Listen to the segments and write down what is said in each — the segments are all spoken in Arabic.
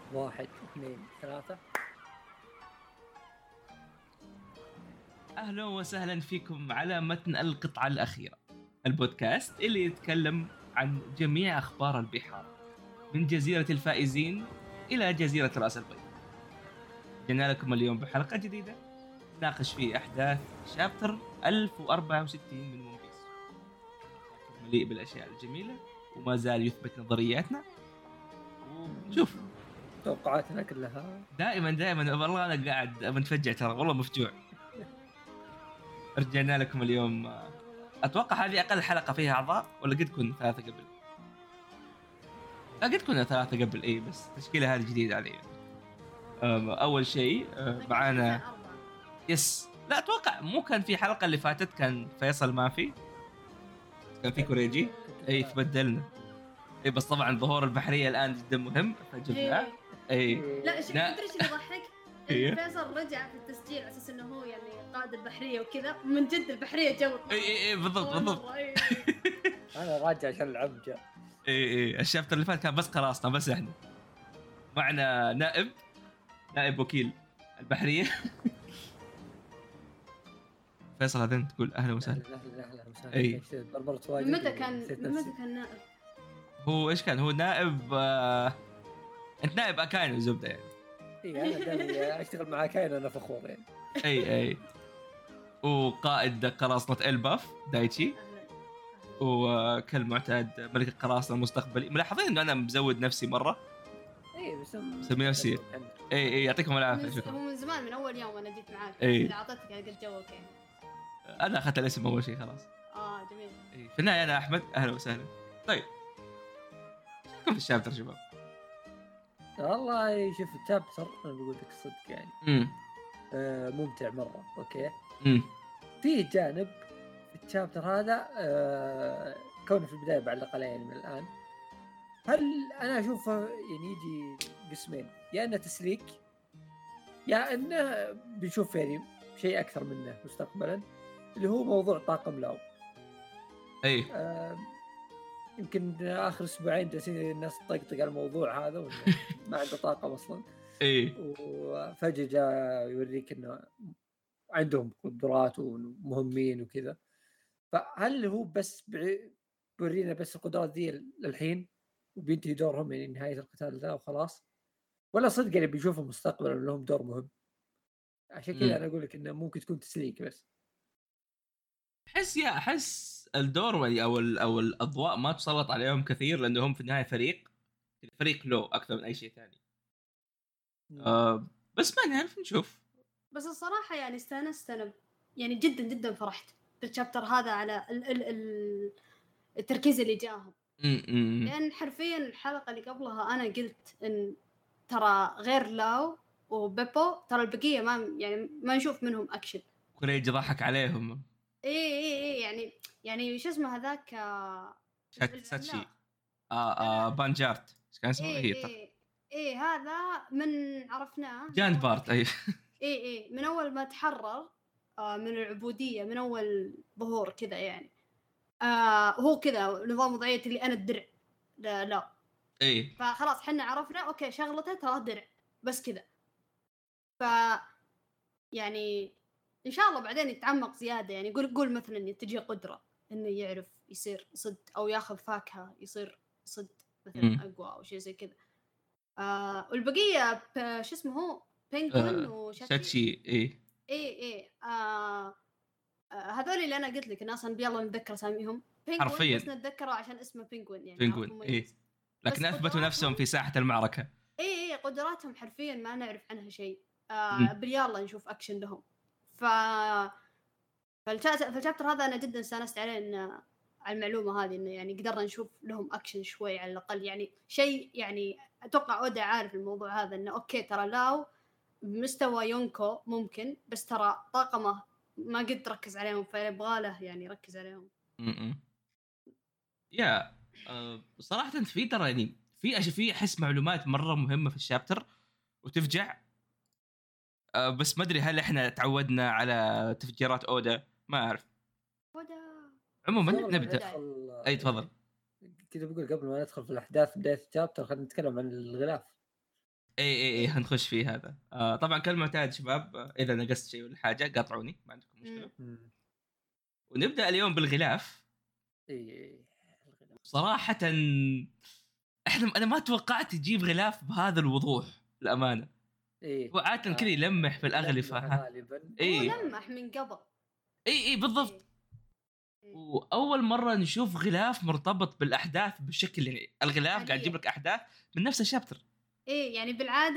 1 2 3. أهلا وسهلا فيكم على متن القطعة الأخيرة، البودكاست اللي يتكلم عن جميع أخبار البحار من جزيرة الفائزين إلى جزيرة رأس البيضاء. جينا لكم اليوم بحلقة جديدة نناقش فيه أحداث شابتر 1064 من ون بيس، مليء بالأشياء الجميلة وما زال يثبت نظرياتنا ونشوف توقعاتنا كلها دائما والله أنا قاعد متفجع ترى، والله مفجوع. رجعنا لكم اليوم. اتوقع هذه اقل حلقه فيها اعضاء، ولا قد كنا 3 قبل؟ لا قد كنا 3 قبل، اي بس التشكيله هذه جديده علي. اول شيء معانا يس، لا اتوقع مو كان في حلقه اللي فاتت كان فيصل ما في، كان في كوريجي. اي تبدلنا. اي بس طبعا ظهور البحريه الان جدا مهم فجبناه. اي لا شوف تدري ايش اللي يضحك؟ إيه. فيصل رجع في التسجيل على اساس انه هو يعني قائد البحريه وكذا، من جد البحريه جو. اي بالضبط. انا راجع عشان العب جاء. اي الشابتر اللي فات كان بس قراصنه، بس احنا معنا نائب وكيل البحريه. فيصل هذا تقول اهلا وسهلا. اهلا وسهلا. اي بربرت واجد. من متى كان نائب؟ هو ايش كان؟ هو نائب انت نائب اكاين الزبده يعني. اي انا جاي اشتغل مع كاين، انا فخور يعني. اي وقائد قراصنه الباف دايتشي، وكالمعتاد ملك القراصنه المستقبلي. ملاحظين انه انا مزود نفسي مره. اي بس مسمي نفسي. اي يعطيكم العافيه. شكرا. هو من زمان، من اول يوم انا جيت معاك اللي اعطيتك قلت جوك يعني. انا اخذت الاسم اول شيء خلاص. جميل. اي في النهايه انا احمد، اهلا وسهلا. طيب كيف الشابتر شباب؟ والله شوف الشابتر انا بقول لك الصدق يعني ممتع مره. اوكي في جانب في الشابتر هذا كونه في البدايه بعلق عليه يعني من الان، هل انا اشوفه يعني يجي قسمين، يا انه تسليك يا انه بنشوف يعني شيء اكثر منه مستقبلا، اللي هو موضوع طاقم لاو. اي يمكن اخر اسبوعين جالسين الناس تطقطق على الموضوع هذا وانه ما عنده طاقم اصلا. اي وفجاه جاء يوريك انه عندهم قدرات ومهمين وكذا. فهل هو بس بيورينا بس القدرات ذي للحين وبينتهي دورهم يعني نهايه القتال ذا وخلاص، ولا صدق اللي بيشوفوا مستقبلا لهم دور مهم؟ عشان كذا انا اقول لك انه ممكن تكون تسليك بس. احس الدور او الاضواء ما تسلط عليهم كثير، لانهم في النهايه فريق لو اكثر من اي شيء ثاني. بس ما نعرف نشوف. بس الصراحه يعني استانست انا، يعني جدا فرحت بالشابتر هذا على التركيز اللي جاهم. لان حرفيا الحلقه اللي قبلها انا قلت ان ترى غير لاو وبيبو ترى البقيه ما نشوف منهم اكشن. كوريج ضحك عليهم. ايه يعني شو اسمه هذاك ساتشي بانجارت ايش كان اسمه؟ ايه هذا من عرفناه جاند بارت. ايه من اول ما تحرر من العبوديه، من اول ظهور كذا يعني. هو كذا نظام وضعيه اللي انا الدرع لا ايه فخلاص حنا عرفنا اوكي شغلته ترى درع بس كذا. ف يعني ان شاء الله بعدين يتعمق زياده، يعني قول مثلا تجي قدره انه يعرف يصير صد او ياخذ فاكهه يصير صد مثلا اقوى او شيء زي كذا. والبقيه شو اسمه هو بينجوين وشاتشي. ايه هذول اللي انا قلت لك الناس يلا نتذكر اساميهم حرفيا بس نتذكره عشان اسمه بينجوين يعني بينجوين. لكن اثبتوا نفسهم في ساحه المعركه. ايه قدراتهم حرفيا ما نعرف عنها شيء. باليلا نشوف اكشن لهم. فالشابتر هذا انا جدا استانست عليه، ان على المعلومه هذه انه يعني قدرنا نشوف لهم اكشن شوي على الاقل، يعني شيء يعني اتوقع اودا عارف الموضوع هذا، انه اوكي ترى لاو بمستوى يونكو ممكن، بس ترى طاقمه ما قد ركز عليهم، فيبغى له يعني يركز عليهم. يا صراحه في ترى يعني في احس معلومات مره مهمه في الشابتر وتفجع. بس ما ادري هل احنا تعودنا على تفجيرات اودا، ما اعرف. اودا عموما نبدا. اي تفضل. كذا بقول قبل ما ندخل في الاحداث بدايه الشابتر خلينا نتكلم عن الغلاف. اي هنخش فيه هذا. طبعا كالمعتاد شباب، اذا نقصت شيء ولا حاجه قاطعوني، ما عندكم مشكله. ونبدا اليوم بالغلاف. اي صراحه انا ما توقعت يجيب غلاف بهذا الوضوح الامانه. ايه هو عاده كذا يلمح في الاغلفه. هو لمح من قبل. اي بالضبط. واول مره نشوف غلاف مرتبط بالاحداث بشكل، يعني الغلاف قاعد يجيب لك احداث من نفس الشابتر. ايه يعني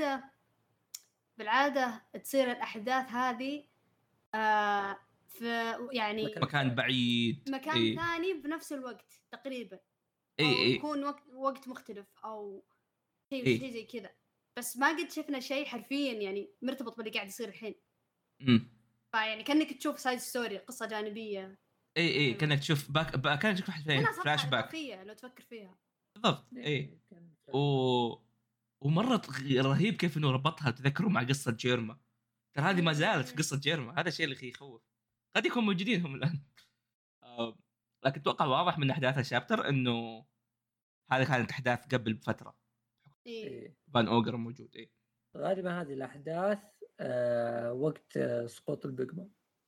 بالعاده تصير الاحداث هذه في يعني مكان بعيد، مكان ثاني بنفس الوقت تقريبا، او يكون وقت مختلف او شيء زي كذا، بس ما قد شفنا شيء حرفيا يعني مرتبط باللي قاعد يصير الحين. فيعني كأنك تشوف سايد ستوري، قصة جانبية. اي كأنك تشوف كأنك تشوف فلاش باك لو تفكر فيها. بالضبط. اي ومرة رهيب كيف انه ربطها تذكروا مع قصة جيرما. ترى هذه ما زالت في قصة جيرما، هذا الشيء اللي يخوف. قد يكون موجودين هم الآن. لكن اتوقع واضح من احداث الشابتر انه هذه كانت احداث قبل بفترة. فان اوغر موجود. غالبا هذه الاحداث وقت سقوط البيجمان.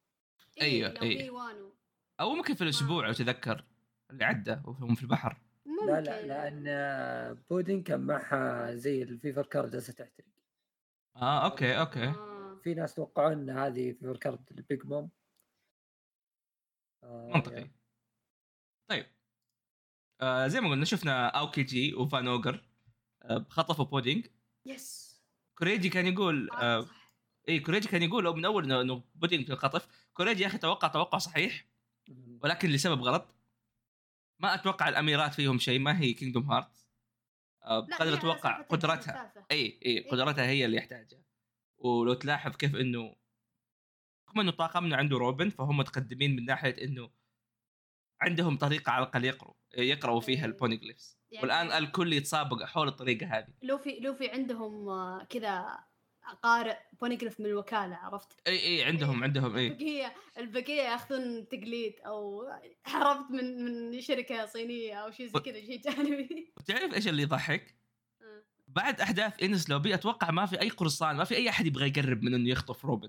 ايوه او ممكن في الاسبوع لو تذكر اللي عدى وهم في البحر. لا لان بودين كان معها زي الفيفر كارد جالسه تحترق. اوكي في ناس توقعوا ان هذه فيفر كارد البيج مام. منطقي. طيب زي ما قلنا شفنا اوكي جي وفان اوغر خطفوا بودينج. يس. كوريجي كان يقول كوريجي كان يقول من اول انه بودينج في الخطف. كوريجي يا اخي توقع صحيح، ولكن لسبب غلط. ما اتوقع الاميرات فيهم شيء، ما هي كينجدوم هارت. قدر اتوقع قدرتها. قدرتها هي اللي يحتاجها. ولو تلاحظ كيف انه رغم انه طاقمنا عنده روبن، فهم متقدمين من ناحيه انه عندهم طريقه على الاقل يقرأوا فيها البونيغليفز. يعني والان الكل يتسابق حول الطريقه هذه. لو في عندهم كذا قارئ بونيغليف من الوكاله، عرفت؟ عندهم البقيه ياخذون تقليد او عرفت من شركه صينيه او شيء زي كذا، شيء جانبي. تعرف ايش اللي يضحك؟ بعد احداث إنس لوبي اتوقع ما في اي قرصان، ما في اي احد يبغى يقرب من انه يخطف روبن.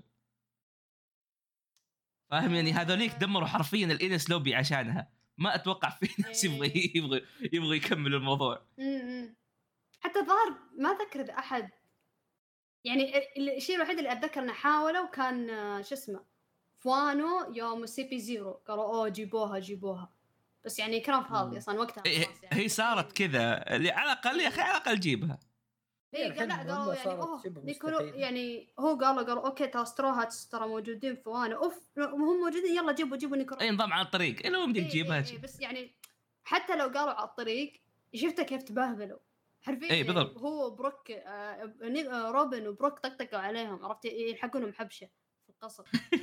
فاهم يعني هذوليك دمروا حرفيا الإنس لوبي عشانها. ما اتوقع في ناس يبغى يكمل الموضوع. حتى ظهر ما ذكر اذا احد، يعني الشيء الوحيد اللي اتذكر انه حاولوا كان شو اسمه فوانو يوم سي بي زيرو قالوا جيبوها بس يعني كلام فاضي اصلا وقتها. يعني هي صارت كذا على الاقل يا اخي على الاقل جيبها. قالوا يعني هو قالوا اوكي تراستروها ترى موجودين فوانو هم موجودين يلا جيبوا نيكرو. نظام على الطريق لو بدك تجيبها. بس يعني حتى لو قالوا على الطريق شفته كيف تبهذلوا حرفيا. بالضبط. يعني هو بروك روبن وبروك طقطقوا عليهم، عرفت يلحقونهم حبشه في القصر.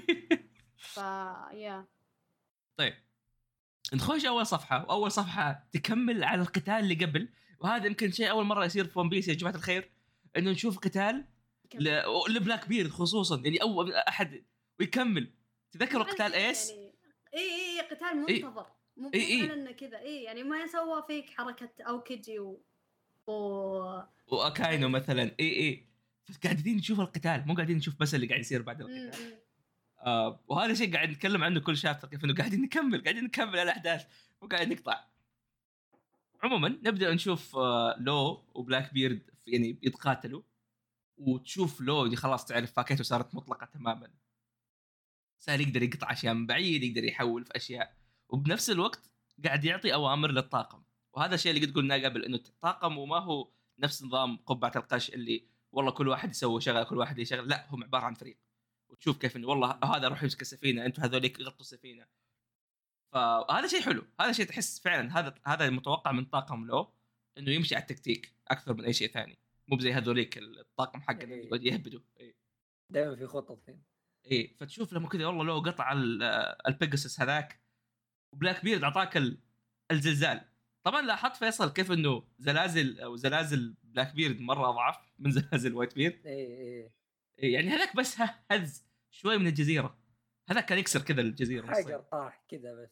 يا طيب نخش اول صفحه، واول صفحه تكمل على القتال اللي قبل. وهذا يمكن شيء اول مره يصير في ون بيس يا جماعه الخير، انه نشوف قتال لبلاك بيرد خصوصا، يعني اول احد ويكمل. تذكروا قتال ايس؟ يعني قتال منتظر. مو فعلا كذا. يعني ما يسوى فيك حركه اوكيجي واكاينو مثلا. قاعدين نشوف القتال، مو قاعدين نشوف بس اللي قاعد يصير بعد القتال. وهذا شيء قاعد نتكلم عنه كل شابتر، كيف انه قاعدين نكمل الاحداث وقاعد نقطع. عموما نبدا نشوف لو وبلاك بيرد يعني يتقاتلوا، وتشوف لو دي خلاص تعرف فاكيته صارت مطلقه تماما، صار يقدر يقطع اشياء من بعيد، يقدر يحول في اشياء، وبنفس الوقت قاعد يعطي اوامر للطاقم. وهذا الشيء اللي قد قلناه قبل، انه الطاقم وما هو نفس نظام قبعه القش اللي والله كل واحد يسوي شغله كل واحد يشغل، لا هم عباره عن فريق. وتشوف كيف انه والله هذا روح يمسك السفينه، انتم هذوليك غطوا السفينه. فهذا شيء حلو، هذا شيء تحس فعلا هذا المتوقع من طاقم لو، انه يمشي على التكتيك اكثر من اي شيء ثاني، مو بزي هذوليك الطاقم حقنا يقعد يهبدوا. دائما في خطط فين. فتشوف لما كذا والله لو قطع البيجاسس هذاك، وبلاك بيرد اعطاك الزلزال. طبعا لاحظت فيصل كيف انه زلازل بلاك بيرد مره اضعف من زلازل وايت بيرد. يعني هذاك بس هز شوي من الجزيره، هذاك كان يكسر كذا الجزيره حجر طاح كذا بس.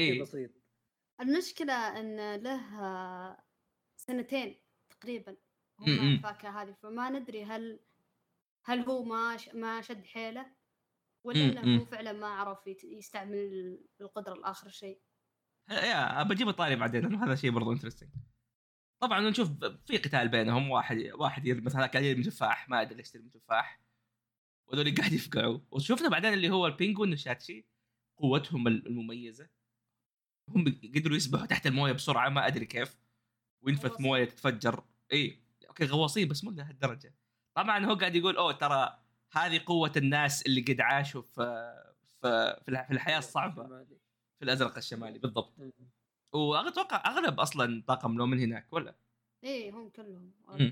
بسيط. المشكله ان له 2 سنين تقريبا مع الفاكهة هذه. فما ندري هل هو ما شد حيله ولا انه هو فعلا ما عرف يستعمل القدرة لآخر شيء. يا بجيب الطاري بعدين، هذا شيء برضو انترستينج. طبعا نشوف في قتال بينهم، واحد يرمي مثلا قاعد يرمي تفاح، ما ادري ليش يرمي تفاح، وذول قاعد يفقعوا. وشوفنا بعدين اللي هو البينجوين وشاتشي قوتهم المميزه، هم قدروا يسبحوا تحت المويه بسرعه ما ادري كيف، وينفث مويه تتفجر. اي اوكي غواصين بس مو لهالدرجه. طبعا هو قاعد يقول ترى هذه قوه الناس اللي قد عاشوا في الحياه الصعبه في الازرق الشمالي. بالضبط. واتوقع اغلب اصلا طاقم لو من هناك ولا ايه هم كلهم.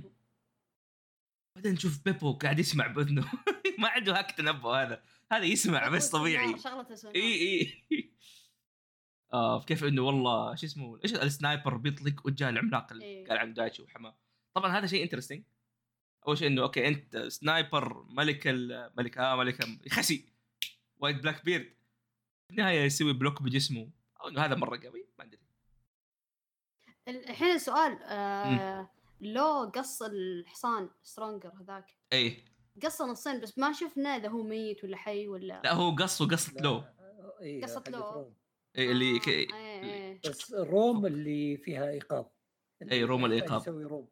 بعدين نشوف بيبو قاعد يسمع باذنه ما عنده هاك تنبؤ، هذا يسمع بس طبيعي. اي كيف انه والله شو اسمه ايش السنايبر بيطلق وجه العملاق اللي قال عن دايتشي وحماه. طبعا هذا شيء انترستينج. اول شيء انه اوكي انت سنايبر ملك خسي وايت بلاك بيرد، في النهايه يسوي بلوك بجسمه، او انه هذا مره قوي ما ادري. الحين السؤال لو قص الحصان سترونجر هذاك اي قص نصين بس ما شفنا اذا هو ميت ولا حي ولا لا هو قصت لو قصت لو اللي بس روم اللي فيها ايقاظ. اي روم الايقاظ يسوي روم.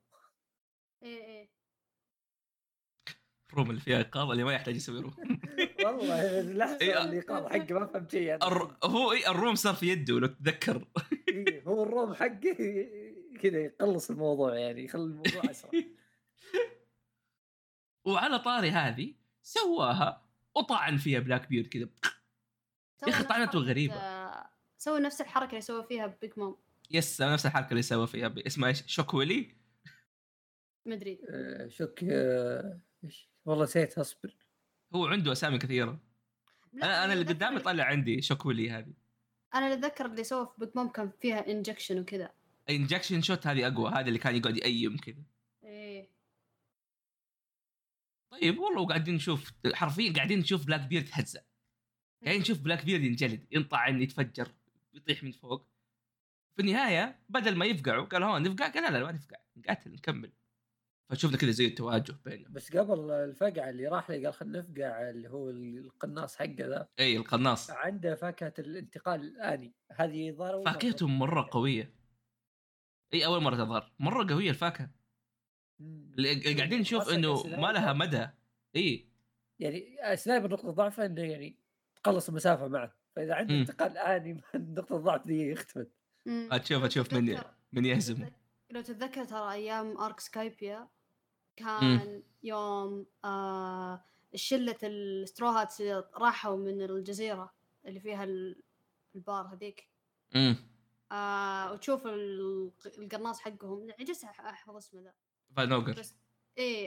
روم اللي فيها ايقاظ اللي ما يحتاج يسوي روم. والله لحظه الايقاظ حقه ما فهمت شيء. هو الروم صار في يده لو تتذكر. هو الروم حقه كذا يقلص الموضوع، يعني يخلي الموضوع اسرع. وعلى طاري هذه سواها وطعن فيها بلاك بيرد كذا. يا اخي طعنته غريبه. سوى نفس الحركه اللي سوى فيها بيج مام. يس نفس الحركه اللي سوى فيها اسمها ايش؟ شوك ويلي ما ادري. شوك ايش والله نسيت. اصبر هو عنده اسامي كثيره. انا اللي قدامي طلع عندي شوك ويلي هذه. انا اللي اتذكر اللي سوى في بيج مام كان فيها انجكشن وكذا. انجكشن شوت هذه اقوى، هذا اللي كان يقعد يأيم كذا. ايه طيب والله وقاعدين نشوف حرفيا قاعدين نشوف بلاك بيرد يتهزأ، قاعدين نشوف بلاك بيرد ينجلد ينطعن يتفجر يطيح من فوق. في النهايه بدل ما يفقعوا قالوا هو نفقع، قال لا ما نفقع نقاتل نكمل. فشوفنا كذا زي التواجه بينهم. بس قبل الفقعه اللي راح لي قال خلينا نفقع اللي هو القناص حقه ذا. اي القناص عنده فاكهه الانتقال الآني، هذه ظهر فاكهته مره قويه. اي اول مره تظهر مره قويه الفاكهه اللي قاعدين نشوف انه ما لها مدى. اي يعني سنايبر نقطه ضعفه انه يعني تقلص المسافه معه، فاذا عنده انتقال آني نقطه الضعف دي اختفت. تشوف من يهزم. لو تتذكر ترى ايام ارك سكايبيا كان يوم الشله الستروهات راحوا من الجزيره اللي فيها البار هذيك وتشوف القناص حقهم عجزت احفظ اسمه ذا فانوغر. بس ايه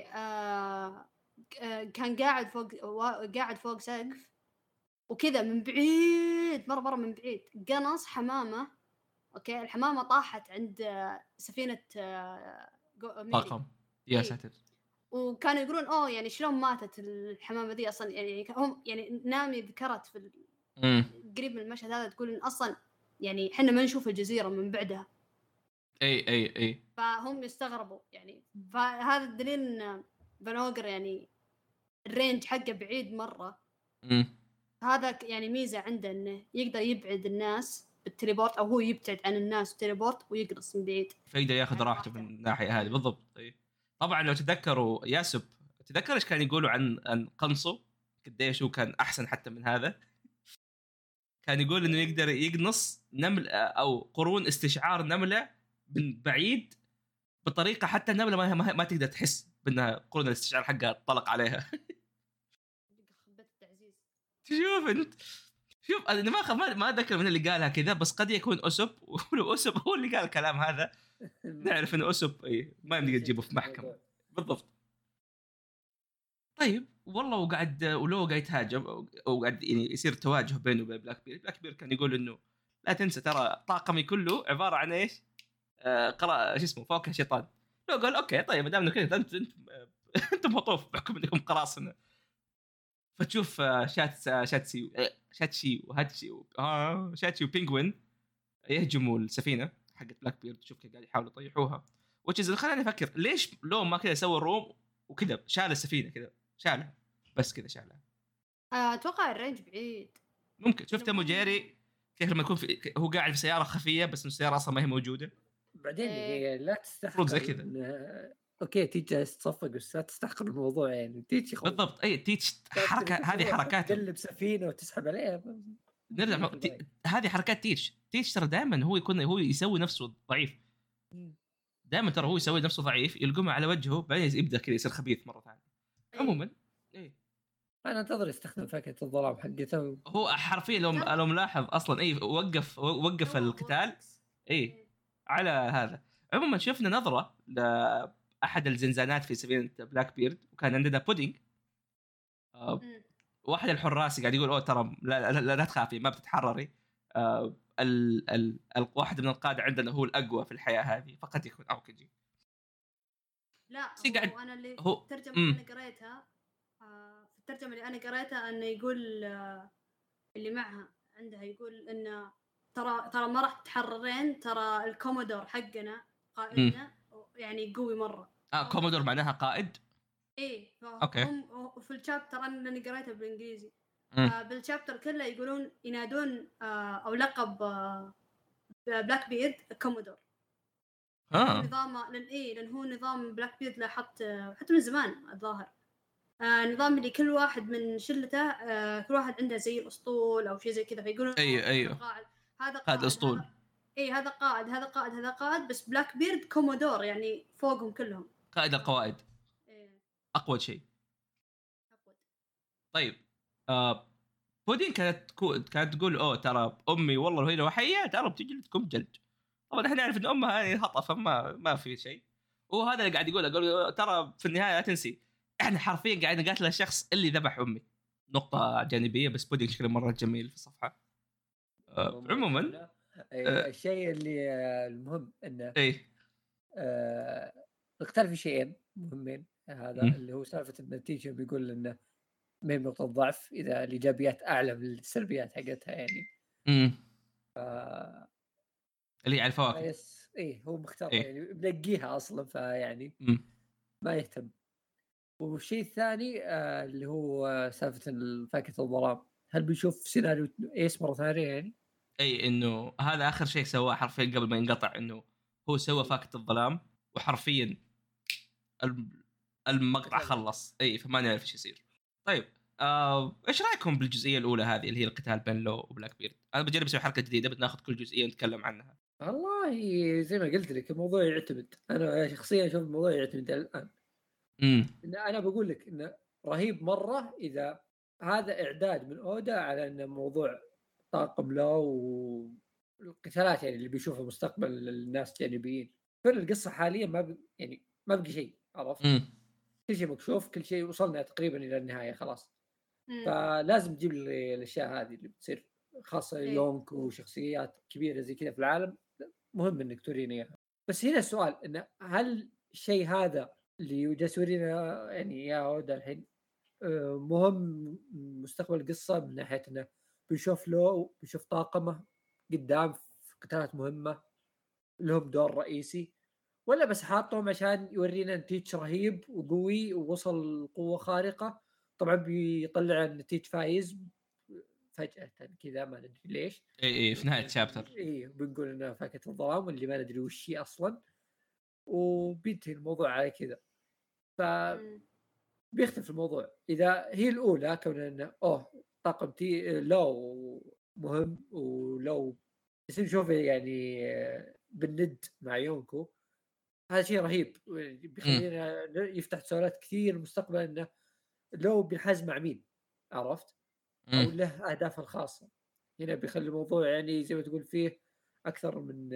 كان قاعد فوق سقف وكذا من بعيد مره من بعيد قنص حمامه. اوكي الحمامه طاحت عند سفينه طاقم يا ساتر. وكانوا يقولون يعني شلون ماتت الحمامه دي اصلا، يعني هم يعني نامي ذكرت في قريب من المشهد هذا تقول ان اصلا يعني احنا ما نشوف الجزيره من بعدها. اي فهم يستغربوا يعني. فهذا الدليل ان فانوغر يعني الرينج حقه بعيد مره. هذا يعني ميزه عنده انه يقدر يبعد الناس بالتليبورت او هو يبتعد عن الناس بالتليبورت ويقرص من بعيد، فيقدر ياخذ راحته من الناحيه هذه. بالضبط. طبعا لو تذكروا ياسب تذكر ايش كان يقولوا عن قنصه قديش هو كان احسن حتى من هذا. كان يقول انه يقدر يقنص نمل او قرون استشعار نمله من بعيد بطريقه حتى النمله ما تقدر تحس بانها قرون الاستشعار حقها طلق عليها. شوف انا ما ذكر من اللي قالها كذا، بس قد يكون اسب، ولو اسب هو اللي قال الكلام هذا نعرف انه اسب. ما نقدر نجيبه في محكمه. بالضبط. طيب والله وقعد ولو قاعد يتهاجم وقعد يعني يصير تواجه بينه وبين بلاك بير كان يقول انه لا تنسى ترى طاقمي كله عباره عن ايش قراء شو اسمه فوق شيطان. لو قال اوكي طيب ما دام كذا انتم مطوف بحكم انكم قراصنه. فتشوف شاتشي وبينغوين يهجموا السفينه حقت بلاك بيرد. تشوف كيف قاعد يحاولوا يطيحوها، وتش خلاني افكر ليش لو ما كذا سوى الروم وكذا شال السفينه كذا شالها بس كذا شالها. اتوقع الرينج بعيد. ممكن شفت ام جيري كيف لما يكون في هو قاعد في سياره خفيه بس السياره اصلا ما هي موجوده. بعدين هي لا تستحق زي كذا. اوكي تيجي تصفق بس لا تستحق الموضوع يعني تيجي بالضبط. اي تيتش حركه هذه حركات تقلب سفينه وتسحب عليها. نرجع هذه حركات تيتش ترى دائما هو يسوي نفسه ضعيف. دائما ترى هو يسوي نفسه ضعيف يلقمه على وجهه بعدين يبدا كذا يصير خبيث مره ثانيه. عموما انا انتظر يستخدم فاكهه الظلام حقته. هو حرفيا لو ملاحظ اصلا وقف القتال على هذا. عموما شفنا نظره لاحد الزنزانات في سفينه بلاك بيرد وكان عندنا بودينج. واحد الحراس قاعد يقول ترى لا تخافي ما بتتحرري. واحد من القاده عندنا هو الاقوى في الحياه هذه فقد يكون اوكيجي. لا هو انا اللي الترجمه اللي قريتها في الترجمه اللي انا قريتها انه يقول اللي معها عندها يقول انه ترى ما راح تتحررين ترى الكومودور حقنا قائدنا يعني قوي مره. كومودور معناها قائد. ايه اوكي. في الشابتر انا اللي قريته بالانجليزي بالشابتر كله يقولون ينادون او لقب بلاك بيرد كومودور. نظام لان هو نظام بلاك بيرد حتى من زمان الظاهر نظام اللي كل واحد من شلته كل واحد عنده زي الاسطول او شيء زي كذا فيقولون ايوه هذا قائد اسطول هذا قائد هذا قائد بس بلاك بيرد كومودور يعني فوقهم كلهم قائد القوائد. اقوى شيء. طيب بودين كانت تقول ترى امي والله لو هي لو حيه ترى بتجلدكم جلد. طبعا احنا نعرف ان امها هذه هطفه ما في شيء. وهذا اللي قاعد يقول ترى في النهايه لا تنسي احنا حرفيا قاعد نقاتل الشخص اللي ذبح امي. نقطه جانبيه بس بودين شكله مره جميل في الصفحه. عموما الشيء اللي المهم انه ايه اختلف في شيئين مهمين. هذا اللي هو سالفه النتيجه بيقول انه ما هي نقطه ضعف اذا الايجابيات اعلى من السلبيات حقتها يعني. اللي على الفواكه هو مختار يعني بنقيها اصلا فيعني ما يهتم. والشيء الثاني اللي هو سالفه فاكهه الظلام هل بيشوف سيناريو ايس مره ثانيه يعني؟ انه هذا اخر شيء سواه حرفيا قبل ما ينقطع انه هو سوى فاكهه الظلام وحرفيا المقطع خلص فما نعرف ايش يصير. طيب ايش رايكم بالجزئيه الاولى هذه اللي هي القتال بين لو وبلاك بيرد؟ انا بجرب اسوي حلقه جديده بناخذ كل جزئيه ونتكلم عنها. والله زي ما قلت لك الموضوع يعتمد. انا شخصيا اشوف الموضوع يعتمد الان. انا بقول لك انه رهيب مره اذا هذا اعداد من اودا على ان موضوع طاقم لو والقتالات يعني اللي بيشوفها مستقبل الناس جانبيين. فين القصه حاليا يعني ما بقي شيء عرفت. كل شيء مكشوف كل شيء وصلنا تقريبا الى النهايه خلاص. فلازم تجيب لي الاشياء هذه اللي بتصير خاصه يونك وشخصيات كبيره زي كذا في العالم. مهم انك تورينا اياها. بس هنا السؤال انه هل الشيء هذا اللي جالس يورينا يعني يا اودا الحين مهم مستقبل القصه من ناحيه انه بنشوف له بنشوف طاقمه قدام في قتالات مهمه لهم دور رئيسي ولا بس حاطهم عشان يورينا نتيج رهيب وقوي ووصل قوه خارقه. طبعا بيطلع النتيج فايز فجاه كذا ما ندري ليش. في نهايه شابتر بنقول انه فاكهه الظلام اللي ما ندري وش هي اصلا وبينتهي الموضوع على كذا. ف بيختلف الموضوع اذا هي الاولى كون انه طاقم لو مهم ولو بس نشوفه يعني بالند مع يونكو هذا شيء رهيب بيخلينا يفتح سؤالات كثير مستقبلا انه لو بينحاز مع مين عرفت او له اهدافه الخاصه. هنا بيخلي الموضوع يعني زي ما تقول فيه اكثر من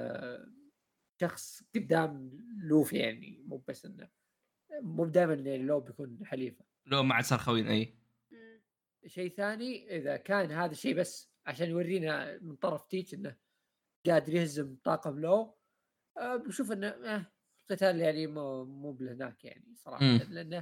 شخص قدام لوفي يعني مو بس انه مو دائما لو بيكون حليفه لو مع صار خوين. شيء ثاني اذا كان هذا الشيء بس عشان يورينا من طرف تيتش انه قادر يهزم طاقم لو بشوف انه قتال يعني مو بهناك يعني صراحه لانه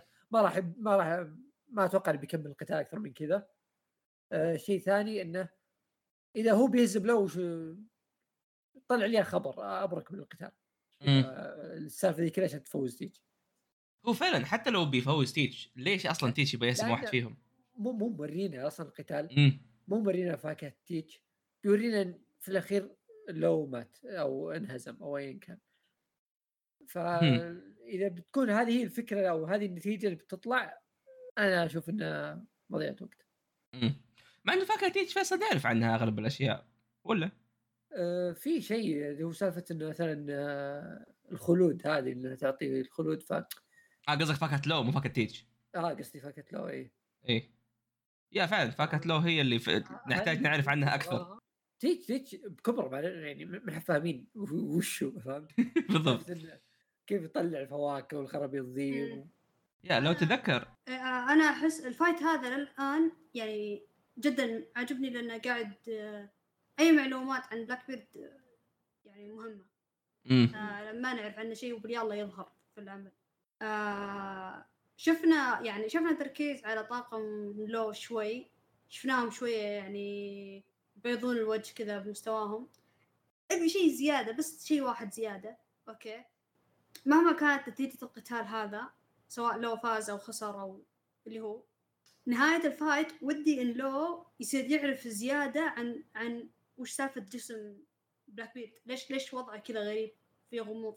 ما اتوقع انه بيكمل القتال اكثر من كذا. شيء ثاني انه اذا هو بيهزم لو طلع لي خبر ابرك من القتال السالفه ذي كلها عشان تفوز تيج. هو فعلا حتى لو بيفوز تيج ليش اصلا تيج يبي يهزم واحد فيهم؟ مو مورينا اصلا القتال، مو مورينا فاكهه تيج، بيورينا في الاخير لو مات او انهزم او ايا كان. فاذا بتكون هذه هي الفكره او هذه النتيجه اللي بتطلع، انا اشوف انها مضيعه وقت. مع انه فاكهه تيج فيصل نعرف عنها اغلب الاشياء ولا في شيء اللي هو سالفه انه مثلا الخلود هذه اللي تعطي الخلود قصدك فاكهه لو مو فاكهه تيج؟ قصدي فاكهه لو. ايه يا فعلا فاكهه لو هي اللي نحتاج نعرف عنها اكثر. تيج بكبر يعني ما فاهمين وشو فهمت. بالضبط كيف يطلع الفواكه والخرابيط ذي يا لو تذكر انا احس الفايت هذا الان يعني جدا عجبني لانه قاعد اي معلومات عن بلاك بيرد يعني مهمه. لما نعرف عنه شيء وباليلا يظهر في العمل. شفنا تركيز على طاقم لو شوي، شفناهم شويه يعني بيضون الوجه كذا بمستواهم. ابي شيء زياده، بس شيء واحد زياده. اوكي مهما كانت نتيجه القتال هذا، سواء لو فاز او خسر او اللي هو نهايه الفايت، ودي ان لو يصير يعرف زياده عن وش سالفه جسم بلاك بيرد، ليش وضعه كذا غريب في غموض.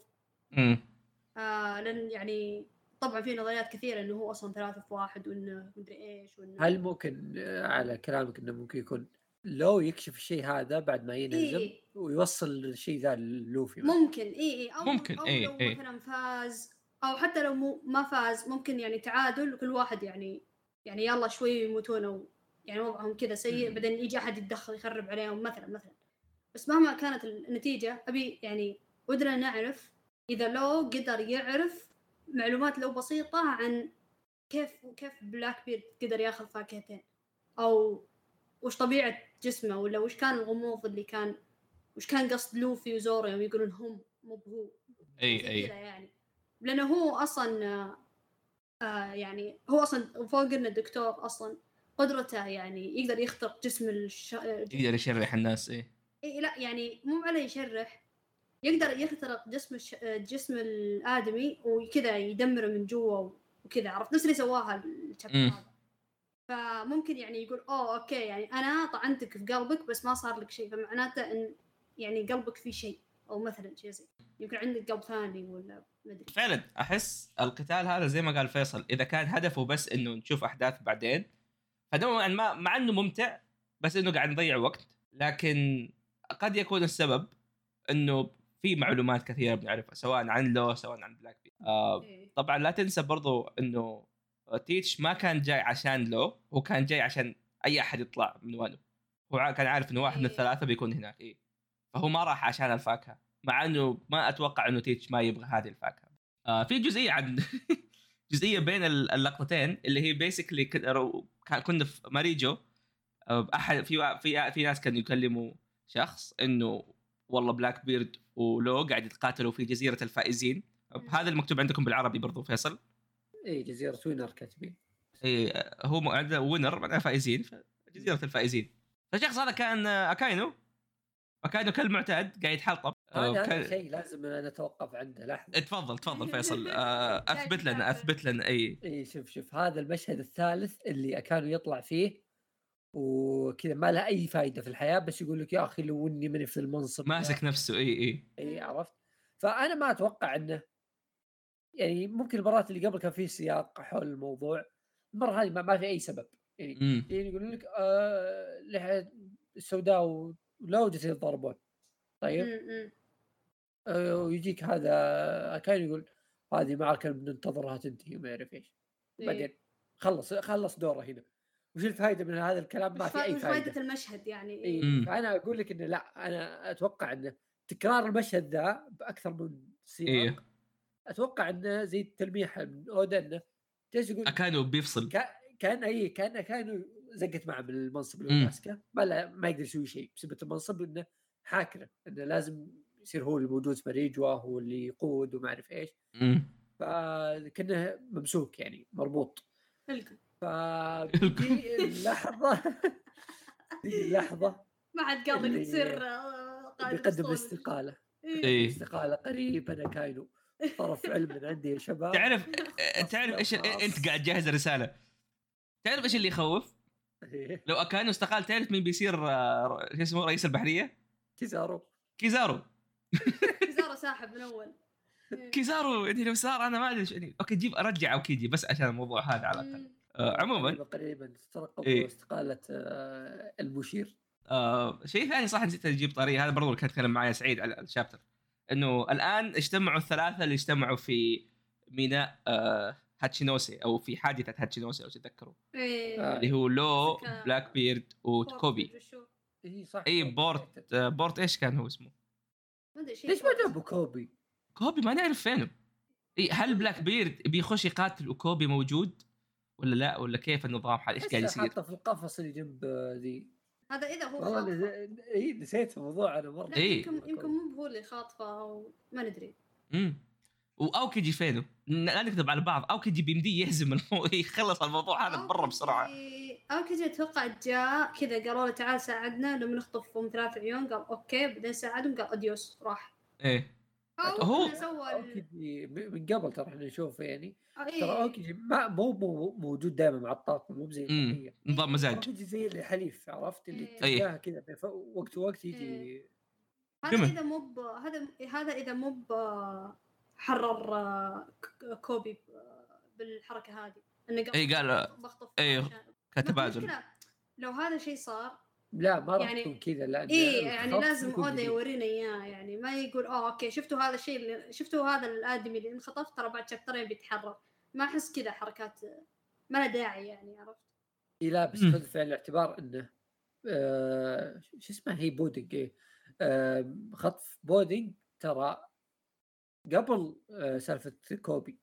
لان يعني طبعا في نظريات كثيره انه هو اصلا 3 في 1 وانه مدري ايش وانه هل ممكن على كلامك انه ممكن يكون لو يكشف الشيء هذا بعد ما ينهزم ويوصل الشيء ذا للوفي مثلا. ممكن او ممكن أو لو مثلا فاز، او حتى لو ما فاز ممكن يعني تعادل وكل واحد يعني يلا شوي يموتون او يعني وضعهم كذا سيء، بعدين يجي احد يتدخل يخرب عليهم مثلا. بس مهما كانت النتيجه ابي يعني ودنا نعرف اذا لو قدر يعرف معلومات لو بسيطه عن كيف بلاك بيرد قدر ياخذ فاكهتين، او وش طبيعه جسمه، ولا وش كان الغموض اللي كان، وش كان قصد لوفي وزورو يوم يقولون هم مو هو. اي يعني لانه هو اصلا يعني هو اصلا فوق انه الدكتور اصلا قدرته يعني يقدر يخترق جسم يقدر يشرح الناس. اي لا يعني مو عليه يشرح، يقدر يخترق جسم الادمي وكذا يدمره من جوا وكذا، عرفت نفس اللي سواها الشابتر هذا. فممكن يعني يقول اوكي يعني انا طعنتك في قلبك بس ما صار لك شيء، فمعناته ان يعني قلبك فيه شيء، او مثلا شيء زي يمكن عندك قلب ثاني ولا ما ادري. فعلا احس القتال هذا زي ما قال فيصل، اذا كان هدفه بس انه نشوف احداث بعدين فنوعا ما مع انه ممتع بس انه قاعد نضيع وقت، لكن قد يكون السبب انه في معلومات كثيره بنعرفها سواء عن لو سواء عن بلاك بيرد. طبعا لا تنسى برضو انه تيتش ما كان جاي عشان لو، هو كان جاي عشان اي احد يطلع من وانه، هو كان عارف انه واحد من الثلاثه بيكون هناك. فهو ما راح عشان الفاكهه، مع انه ما اتوقع انه تيتش ما يبغى هذه الفاكهه. في جزئيه عن جزئيه بين اللقطتين اللي هي بيسكلي كنا في ماريجو، احد في ناس كانوا يكلموا شخص انه والله بلاك بيرد ولو قاعد يتقاتلوا في جزيره الفائزين. هذا المكتوب عندكم بالعربي برضو فيصل؟ جزيره وينر كاتبين. هو عنده وينر معناها فائزين، جزيره الفائزين. فالشخص هذا كان اكاينو كالمعتاد قاعد يتحلطم. هذا شيء لازم نتوقف عنده لحظه. تفضل فيصل. اثبت لنا اي شوف هذا المشهد الثالث اللي كانوا يطلع فيه وكذا ما له اي فايده في الحياه، بس يقول لك يا اخي لو اني ماني في المنصب ماسك نفسه. اي عرفت. فانا ما اتوقع انه يعني ممكن المرات اللي قبل كان فيه سياق حول الموضوع، المره هذه ما في اي سبب يعني يقول لك لحد السوداء ولو جالسين يتضاربون. طيب ويجيك هذا كان يقول هذه معركه بننتظرها تنتهي وما يعرف ايش، بعدين خلص دوره هنا. وش الفائده من هذا الكلام؟ ما في اي فائده المشهد يعني. فانا اقول لك انه لا، انا اتوقع انه تكرار المشهد ذا باكثر من سياق. اتوقع انه زي التلميح من اودا انه جالس يقول كانوا بيفصل كانوا زقت معه بالمنصب اللي ماسكه، ما يقدر يسوي شيء بسبب المنصب، انه حاكره انه لازم يصير هو اللي موجود في مريجوا، هو اللي يقود وما اعرف ايش. فكنه ممسوك يعني مربوط. فبيجي اللحظه ما حد قادر تصير بيقدم الاستقاله. استقالة قريب أنا كاينو طرف علم من عندي يا شباب. تعرف إيش أنت قاعد جاهز الرسالة؟ تعرف إيش اللي يخوف؟ لو كانوا استقال تعرف مين بيصير شو اسمه رئيس البحرية؟ كيزارو كيزارو ساحب من أول. كيزارو يعني لو صار أنا ما أدري يعني أوكي جيب أرجع أو كيجي بس عشان الموضوع هذا على الأقل. عموما قريبا ترقب استقالة المشير. شيء ثاني صح نسيت أجيب طريقة هذا برضو كان تكلم معي سعيد على الشابتر إنه الآن اجتمعوا الثلاثة اللي اجتمعوا في ميناء هاتشينوسي أو في حادثة هاتشينوسي لو تتذكروا اللي هو لو بلاك بيرد وكوبي. صح. بورت إيش كان هو اسمه؟ ليش ما جابوا كوبي ما نعرف فينه. هل بلاك بيرد بيخش يقاتل وكوبي موجود ولا لا ولا كيف النظام ايش قاعد يصير؟ حاطه في القفص اللي جنب ذي. هذا اذا هو والله نسيت الموضوع انا مره. يمكن مو هو اللي خاطفه او ما ندري. واوكيجي فينه لا نكذب على بعض. اوكيجي بيمدي يهزم يخلص الموضوع هذا برا بسرعه. اوكيجي اتوقع جاء كذا قالوا له تعال ساعدنا لما نخطفهم 3 عيون قال اوكي بعدين ساعدهم قال اديوس راح. هو اوكيجي من قبل ترى احنا نشوفه يعني ترى اوكيجي مو موجود دائما مع الطاقم مو زي البقيه نظام مزاج. اوكيجي زي الحليف عرفت اللي تلقاها كذا وقت يجي. هذا اذا مو هذا اذا مو حرر كوبي بالحركه هذه انه قال بخطف كتبادل. لو هذا شيء صار لا ما راح يكون كذا لا يعني لازم اودا يورينا اياه يعني ما يقول اوكي شفتوا هذا الشيء اللي شفتوا هذا الادمي اللي انخطف ترى بعد شابترين بيتحرر. ما احس كذا حركات ما لها داعي يعني عرفت. لا بس خذ في الاعتبار انه شو اسمه هي بودينج خطف بودينج ترى قبل سالفه كوبي.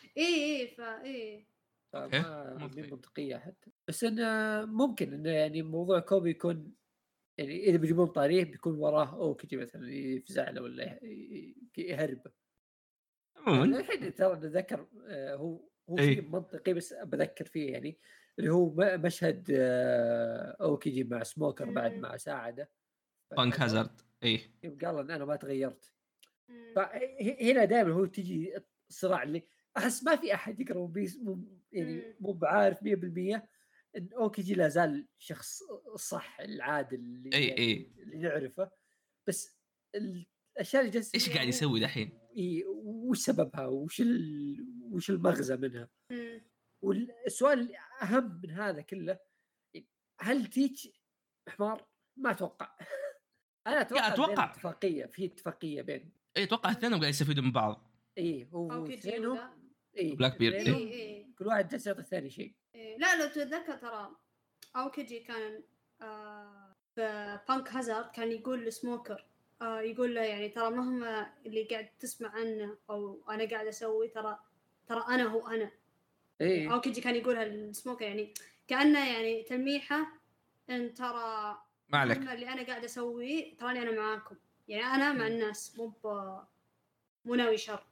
ما منطقيه حتى بس انه ممكن انه يعني موضوع كوبي يكون يعني اذا بيجيبون طاريه بيكون وراه اوكي مثلا يفزعله ولا يهربه. الحين ترى نذكر هو شيء منطقي بس بذكر فيه يعني اللي هو مشهد اوكيجي مع سموكر بعد ما ساعده بانك هازارد قال انا ما تغيرت. فهنا دائما هو تيجي الصراع اللي احس ما في احد يقرا بيس يعني مو بعارف 100% ان اوكيجي لا زال شخص الصح العادل اللي نعرفه بس الاشياء اللي جالس ايش قاعد يسوي دحين وش سببها وش المغزى منها. والسؤال الاهم من هذا كله هل تيج حمار؟ ما اتوقع. انا اتوقع اتفاقيه بين اتوقع اثنينهم قاعد يستفيدوا من بعض. هو اثنينهم بلاك بيرد كل واحد جالس يعطي الثاني شيء. لا لو تتذكر ترى اوكيجي كان في بانك هازارد كان يقول لسموكر يقول له يعني ترى مهما اللي قاعد تسمع عنه او انا قاعد اسوي ترى انا هو انا. اوكيجي كان يقولها لسموكر يعني كأنه يعني تلميحه ان ترى ما اللي انا قاعد اسويه تراني انا معاكم يعني انا مع الناس مو ناوي شر.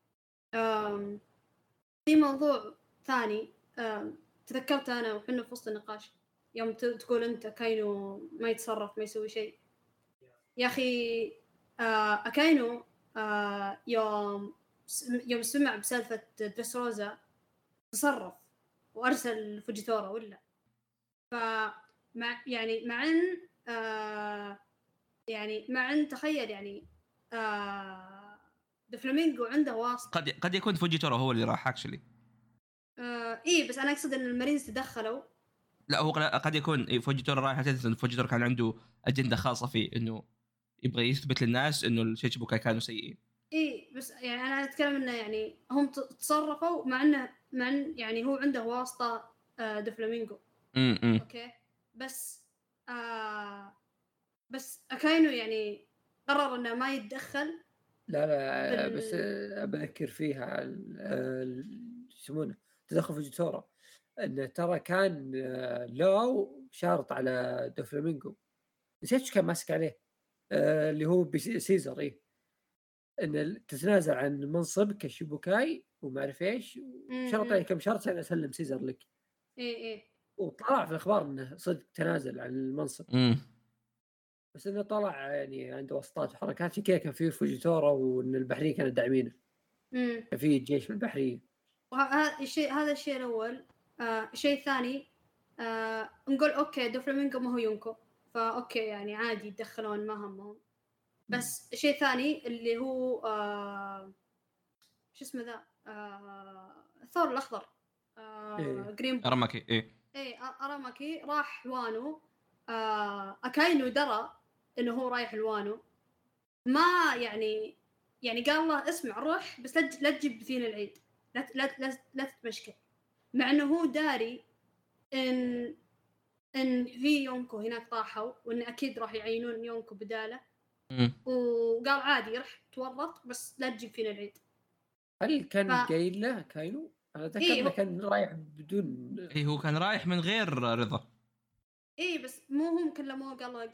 في موضوع ثاني تذكرت انا وحنا في وسط النقاش يوم تقول انت كاينو ما يتصرف ما يسوي شيء يا اخي. اكاينو يوم سمع بسالفه دريسروزا تصرف وارسل فوجيتورا ولا مع ان تخيل يعني دفلامينغو عنده واسطة. قد يكون فوجيتورا هو اللي راح اكشلي. بس انا اقصد ان المريض تدخلوا. لا هو قد يكون فوجيتورا رايح اساسا ان فوجيتورا كان عنده اجنده خاصه فيه انه يبغى يثبت للناس انه الشيتشيبوكاي كانوا سيئين. بس يعني انا اتكلم انه يعني هم تصرفوا مع ان يعني هو عنده واسطه دفلامينغو. اوكي بس اكاينو يعني قرر انه ما يتدخل. لا بس بذكر فيها يسمونه تدخل فوجيتورا انه ترى كان لو شارط على دفلامينغو نسيت كان ماسك عليه اللي هو سيزر ان تتنازل عن منصب كشيبوكاي وما اعرف ايش شرط عليه كم شرط عشان اسلم سيزر لك. وطلع في الاخبار انه صدق تنازل عن المنصب. بس انه طلع يعني عنده وسطات وحركات في كذا، كان في فوجيتورا وان البحريين كانوا داعمينه. كان في جيش من البحريين. هذا الشيء الاول. الشيء الثاني نقول اوكي دوفلامينغو ما هو يونكو، فاوكي يعني عادي يدخلون ما همهم. بس الشيء الثاني اللي هو شو اسمه ذا الثور الاخضر جرين اراماكي. اراماكي راح وانو. اكاينو درى انه هو رايح الوانو، ما يعني قال له اسمع روح بس لا تجيب فينا العيد، لا تتمشكل، مع انه هو داري ان في يونكو هناك طاحوا وان اكيد راح يعينون يونكو بداله. وقال عادي رح تورط بس لا تجيب فينا العيد. هل كان قايل له كاينو؟ انا اتذكر كان رايح بدون هو كان رايح من غير رضا. بس مو هم كلموه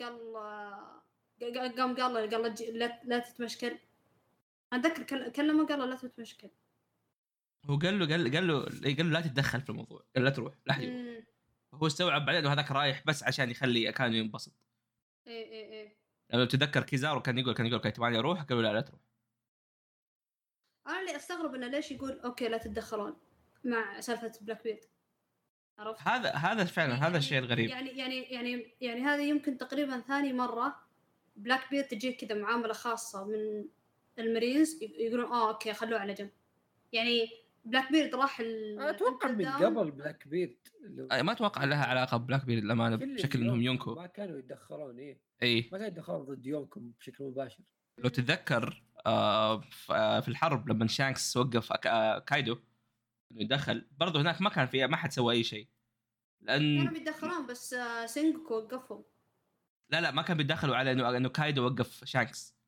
قال له لا تتمشكل. اتذكر كلمه قال له لا تتمشكل. هو قال له لا تتدخل في الموضوع، قال لا تروح لا حد. هو استوعب بعدين انه هذاك رايح بس عشان يخلي كان ينبسط. لو تتذكر كيزارو كان يقول كايتماني اروح، قالوا لا تروح. انا اللي استغرب انه ليش يقول اوكي لا تتدخلون مع سالفه بلاك بيرد. عرفت هذا فعلا يعني هذا الشيء الغريب. يعني هذا يمكن تقريبا ثاني مره بلاك بيرد تجي كذا معامله خاصه من المارينز، يقولون اوكي خلوه على جنب. يعني بلاك بيرد راح اتوقع من قبل بلاك بيرد ما اتوقع لها علاقه ببلاك بيرد الامانه بشكل انهم يونكو ما كانوا يتدخلون. اي ما كانوا يتدخلون ضد يونكو بشكل مباشر. لو تتذكر في الحرب لما شانكس وقف كايدو انه يدخل، برضه هناك ما كان في ما حد سوى اي شيء، لان كانوا بيتدخلون بس سينجوكو وقفهم. لا ما كان بيتدخلوا على انه كايدو وقف شانكس.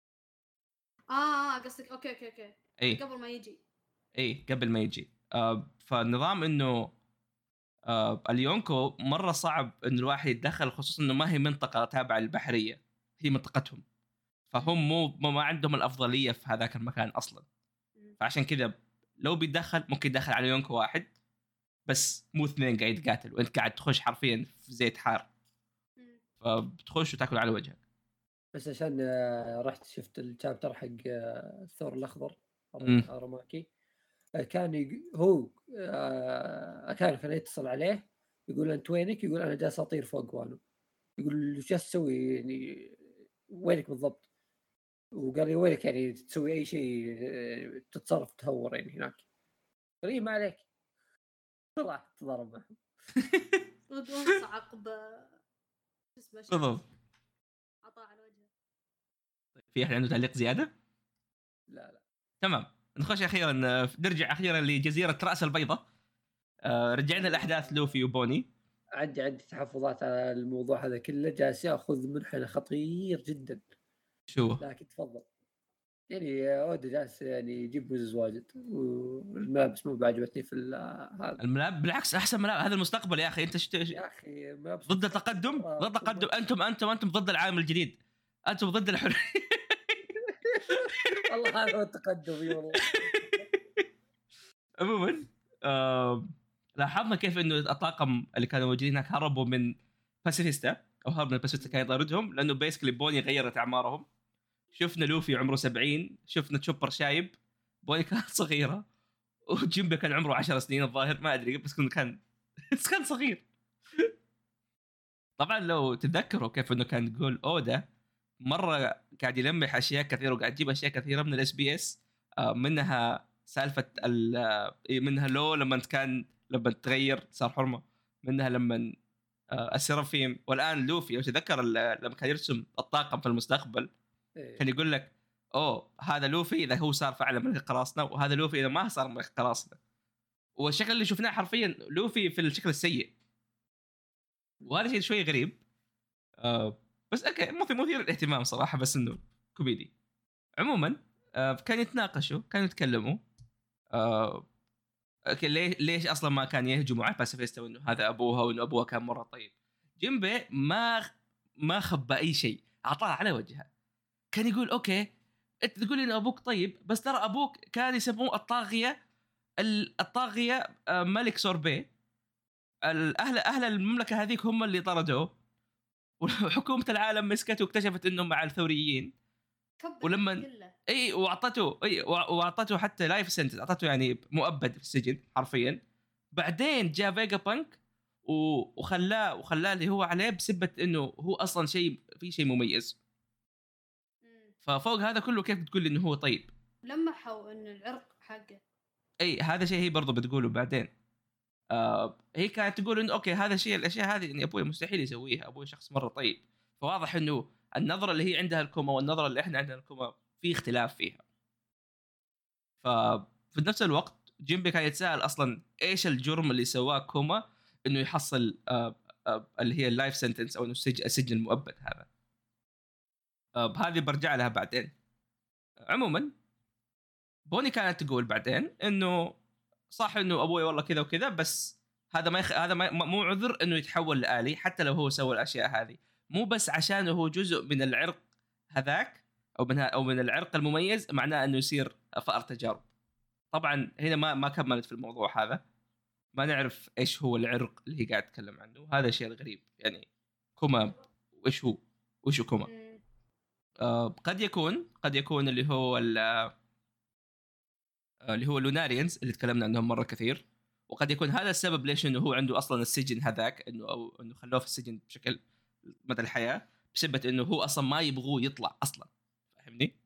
قصدك اوكي أي. قبل ما يجي. قبل ما يجي. فالنظام انه اليونكو مره صعب انه الواحد يتدخل، خصوصا انه ما هي منطقه تابعه للبحريه، هي منطقتهم، فهم ما عندهم الافضليه في هذاك المكان اصلا. فعشان كذا لو بيتدخل ممكن يدخل على يونكو واحد بس، مو اثنين قاعد يتقاتل وانت قاعد تخش حرفيا في زيت حار، فبتخش وتاكل على وجهك. بس عشان رحت شفت الشابتر حق الثور الاخضر اراماكي، كان هو كان يتصل عليه يقول انت وينك؟ يقول انا جالس اطير فوق وانو. يقول ايش تسوي يعني وينك بالضبط؟ وقال لي وينك يعني تسوي اي شيء تتصرف تهور يعني هناك. قال ما عليك، طلع تضرب معهم ردون صعق بالضبط. عطاه على وجهه. في احد عنده تعليق زياده؟ لا تمام. نخش اخيرا نرجع اخيرا لجزيره راس البيضاء. رجعنا الاحداث لوفي وبوني. عندي تحفظات على الموضوع هذا كله، جالس ياخذ منحنى خطير جدا. شو لكن تفضل. يعني اودا جالس يعني يجيب بوزز واجد، والملابس مو بعجبتني في هذا الملابس. بالعكس احسن ملابس، هذا المستقبل يا اخي. انت يا اخي ضد التقدم، ضد التقدم. انتم ضد العالم الجديد، انتم ضد الحريه. والله هذا هو التقدم والله. عموما لاحظنا كيف انه الطاقم اللي كانوا موجودين هناك هربوا من باسيفيستا، او هرب من باسيفيستا كان يطاردهم، لانه بيسكلي بوني غيرت اعمارهم. شفنا لوفي عمره 70، شفنا تشوبر شايب، بوني كانت صغيره، وجيمبا كان عمره 10 سنين الظاهر، ما ادري بس كان صغير. طبعا لو تتذكروا كيف انه كان تقول اودا مره قاعد يلمح اشياء كثيره وقاعد يجيب اشياء كثيره من الاس بي اس، منها سالفه منها لو لما لما تغير صار حرمه، منها لما السيرافيم، والان لوفي لو تتذكر لما كان يرسم الطاقم في المستقبل كان يقول لك هذا لوفي اذا هو صار فعلا ملك قراصنه، وهذا لوفي اذا ما صار ملك قراصنه. والشكل اللي شفناه حرفيا لوفي في الشكل السيء، وهذا شيء شوي غريب. بس اوكي مثير للاهتمام صراحه، بس انه كوميدي. عموما كانوا يتناقشوا، كانوا يتكلموا ليش اصلا ما كان يهجموا على باسيفيستا، وانه هذا ابوها وانه ابوها كان مره طيب. جيمبي ما خبى اي شيء، اعطاها على وجهها. كان يقول اوكي انت تقول ان ابوك طيب، بس ترى ابوك كان يسموه الطاغيه ملك سوربي. اهل المملكه هذيك هم اللي طردوه، وحكومه العالم مسكته واكتشفت انه مع الثوريين ولما واعطته حتى لايف سنتنس، اعطته يعني مؤبد في السجن حرفيا. بعدين جاء فيجا بانك وخلاه اللي هو عليه بسبه انه هو اصلا شيء مميز. ففوق هذا كله كيف بتقول لي انه هو طيب؟ لمحوا انه العرق حقه هذا شيء هي برضه بتقوله بعدين. هي كانت تقول انه اوكي هذا الشيء، الاشياء هذه يعني ابوي مستحيل يسويها، ابوي شخص مره طيب. فواضح انه النظره اللي هي عندها الكوما والنظره اللي احنا عندنا الكوما في اختلاف فيها. ففي نفس الوقت جيمبي كان يتساءل اصلا ايش الجرم اللي سواه كوما انه يحصل اللي هي اللايف سنتنس او انه السجن المؤبد هذا. هذه برجع لها بعدين. عموما بوني كانت تقول بعدين انه صح انه ابوي والله كذا وكذا، بس هذا مو عذر انه يتحول لآلي حتى لو هو سوى الاشياء هذه، مو بس عشان هو جزء من العرق هذاك او من العرق المميز معناه انه يصير فأر تجارب. طبعا هنا ما كملت في الموضوع هذا، ما نعرف ايش هو العرق اللي هي قاعد تتكلم عنه. هذا الشيء الغريب يعني. كوما وش كوما؟ قد يكون اللي هو اللوناريانز اللي تكلمنا عنهم مره كثير، وقد يكون هذا السبب ليش انه هو عنده اصلا السجن هذاك، انه خلوه في السجن بشكل مدى الحياه بسبب انه هو اصلا ما يبغوه يطلع اصلا، فاهمني؟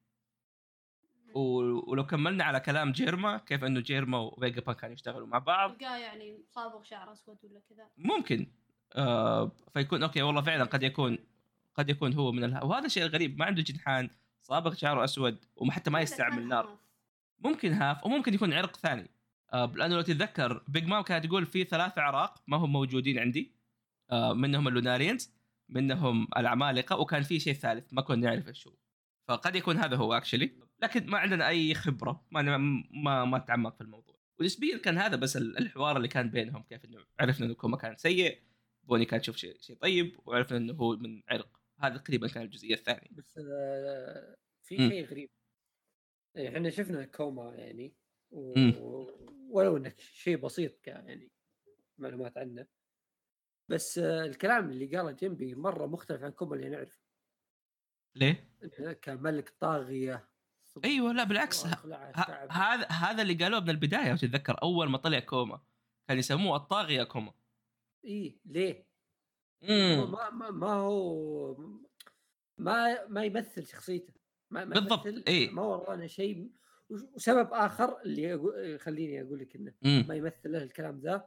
ولو كملنا على كلام جيرما كيف انه جيرما وفيجا بانك كانوا يشتغلوا مع بعض، يعني صابغ شعر اسود ولا كذا ممكن فيكون اوكي والله فعلا قد يكون هو من وهذا الشيء الغريب، ما عنده جنحان، صابغ شعره اسود وحتى ما يستعمل نار. ممكن هاف وممكن يكون عرق ثاني. لانه لو تتذكر بيج مام كانت تقول في 3 اعراق ما هم موجودين عندي، منهم اللوناريانز، منهم العمالقه، وكان في شيء ثالث ما كنا نعرف ايش هو. فقد يكون هذا هو اكشلي، لكن ما عندنا اي خبره، ما تعمق في الموضوع. ونسبيا كان هذا بس الحوار اللي كان بينهم، كيف انه عرفنا انه كوما كان سيء، بوني كان تشوف شيء طيب، وعرفنا انه هو من عرق. هذا تقريبا كان الجزئيه الثانيه. بس في شيء غريب، احنا شفنا كوما يعني ولو انه شيء بسيط يعني معلومات عنه، بس الكلام اللي قاله جنبي مره مختلف عن كوما اللي نعرفه. ليه؟ كان ملك طاغيه. ايوه لا بالعكس، هذا اللي قالوه من البدايه. وتتذكر اول ما طلع كوما كان يسموه الطاغيه كوما. ليه؟ ما هو ما يمثل شخصيته، ما بالضبط. ما ورانا شيء. وسبب اخر اللي خليني اقول لك انه ما يمثل له الكلام ذا،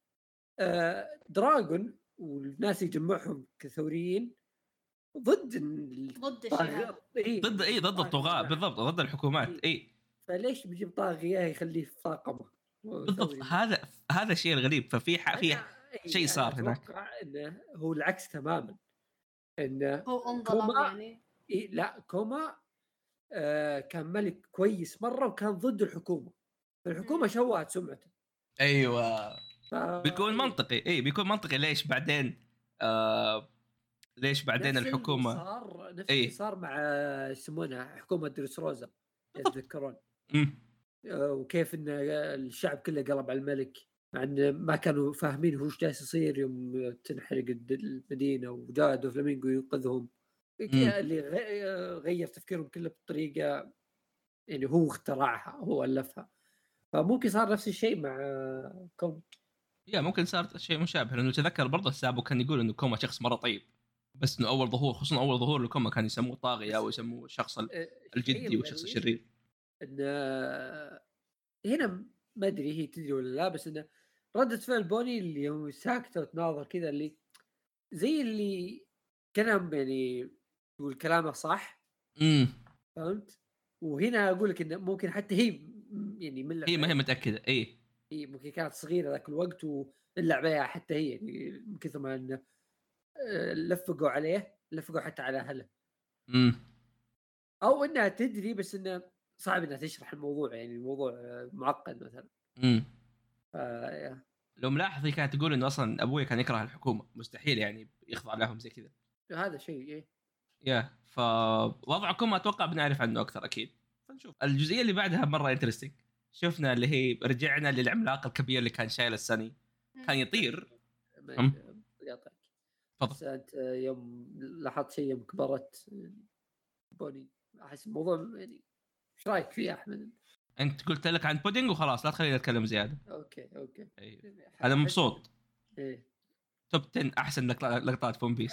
دراغون والناس يجمعهم كثوريين ضد الشيء، ضد الطغاة، بالضبط ضد الحكومات. فليش بيجيب طاغية يخليه في طاقمه؟ بالضبط، هذا الشيء الغريب. ففي شيء صار هناك. إنه هو العكس تماما، انه هو انظلم يعني. لا كوما كان ملك كويس مره وكان ضد الحكومه، فالحكومه شوهت سمعته. ايوه بيكون منطقي. بيكون منطقي. ليش بعدين الحكومه صار نفس اللي صار مع يسمونها حكومه دريسروزا، يتذكرون؟ وكيف ان الشعب كله قلب على الملك، مع ان ما كانوا فاهمين هو ايش جالس يصير يوم تنحرق المدينه، وجاء دوفلامينغو ينقذهم. اللي غير تفكيرهم كله بطريقه يعني هو اخترعها، هو الفها. فممكن صار نفس الشيء مع كوما. ممكن صار شيء مشابه، لانه تذكر برضه السابق كان يقول انه كوما شخص مره طيب، بس انه اول ظهور لكوما كان يسموه طاغيه او يسموه الشخص الجدي والشخص الشرير. ان هنا ما ادري هي تدري ولا لا، بس انه ردة فعل بوني اللي هو ساكته وتناظر كذا، اللي زي اللي كلام يعني يقول كلامه صح. فهمت؟ وهنا اقول لك انه ممكن حتى هي يعني من هي ما هي متاكده. هي ممكن كانت صغيره ذاك الوقت واللعبه بها حتى هي يعني من كثر ما انه لفقوا حتى على اهله. او انها تدري بس انه صعب انها تشرح الموضوع، يعني الموضوع معقد مثلا. لو ملاحظ هي كانت تقول انه اصلا ابوي كان يكره الحكومه، مستحيل يعني يخضع لهم زي كذا. هذا شيء فوضعكم اتوقع بنعرف عنه اكثر اكيد. فنشوف الجزئيه اللي بعدها مره انترستينج. شفنا اللي هي رجعنا للعملاق الكبير اللي كان شايل السني، كان يطير. تفضل. انت يوم لاحظت شيء يوم كبرت بوني احس الموضوع يعني ايش رايك فيه احمد؟ انت قلت لك عن بودينج وخلاص لا تخليني اتكلم زياده. اوكي أيوه. انا مبسوط. ايه توب 10 احسن لقطات في ون بيس.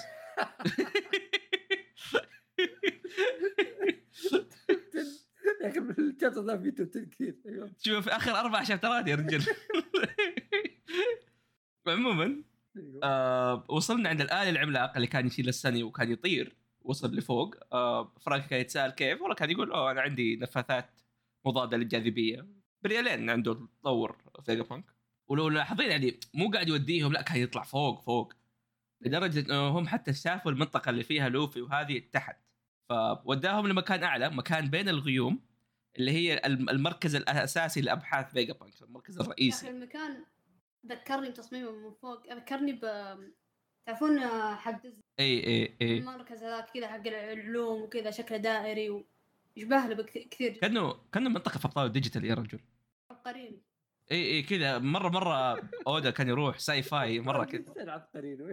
يا اخي الشابتر ذا فيه توب 10 كثير. ايوه شوف في اخر 4 شابترات يا رجل. عموما وصلنا عند الآلي العملاق اللي كان يشيل السني وكان يطير. وصل لفوق. فرانك كان يتساءل كيف، والله كان يقول انا عندي نفاثات مضاده للجاذبيه بريالين عنده تطور فيجا بانك. ولو لاحظين يعني مو قاعد يوديهم، لا كان يطلع فوق لدرجه انه هم حتى شافوا المنطقه اللي فيها لوفي وهذه تحت، فوداهم لمكان اعلى، مكان بين الغيوم اللي هي المركز الاساسي لابحاث فيجا بانك، المركز الرئيسي. يا اخي المكان ذكرني بتصميمه من فوق، ذكرني تعرفون حق اي المركز هذاك كذا حق العلوم وكذا شكله دائري ويشبه له كثير. كانه منطقه في ابطال الديجيتال يا رجل. عبقريين. اي كذا مره اودا كان يروح ساي فاي مره كذا. عبقريين.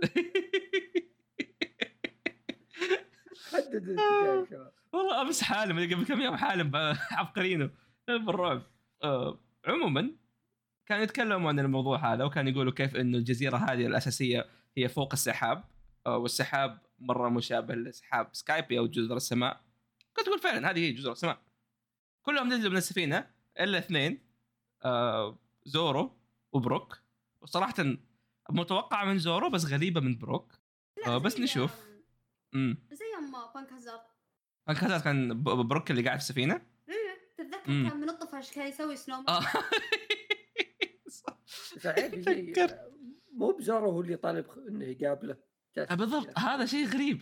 حدد الاتجاه شباب. والله امس حالم قبل كم يوم حالم عبقريين بالرعب. عموما كانوا يتكلموا عن الموضوع هذا، وكان يقولوا كيف انه الجزيره هذه الاساسيه هي فوق السحاب، والسحاب مره مشابه لسحاب سكايبي او جزر السماء. كنت تقول فعلا هذه هي جزر السماء. كلهم نزلوا من السفينه الا اثنين، زورو وبروك. وصراحه متوقعه من زورو بس غريبه من بروك. بس نشوف. زي ما بانك هازارد كان بروك اللي قاعد في السفينه. ايه تتذكر كان من الطفش كان يسوي سنوم. صحيح. مو بزورو هو اللي طالب انه يقابله. بالضبط هذا شيء غريب.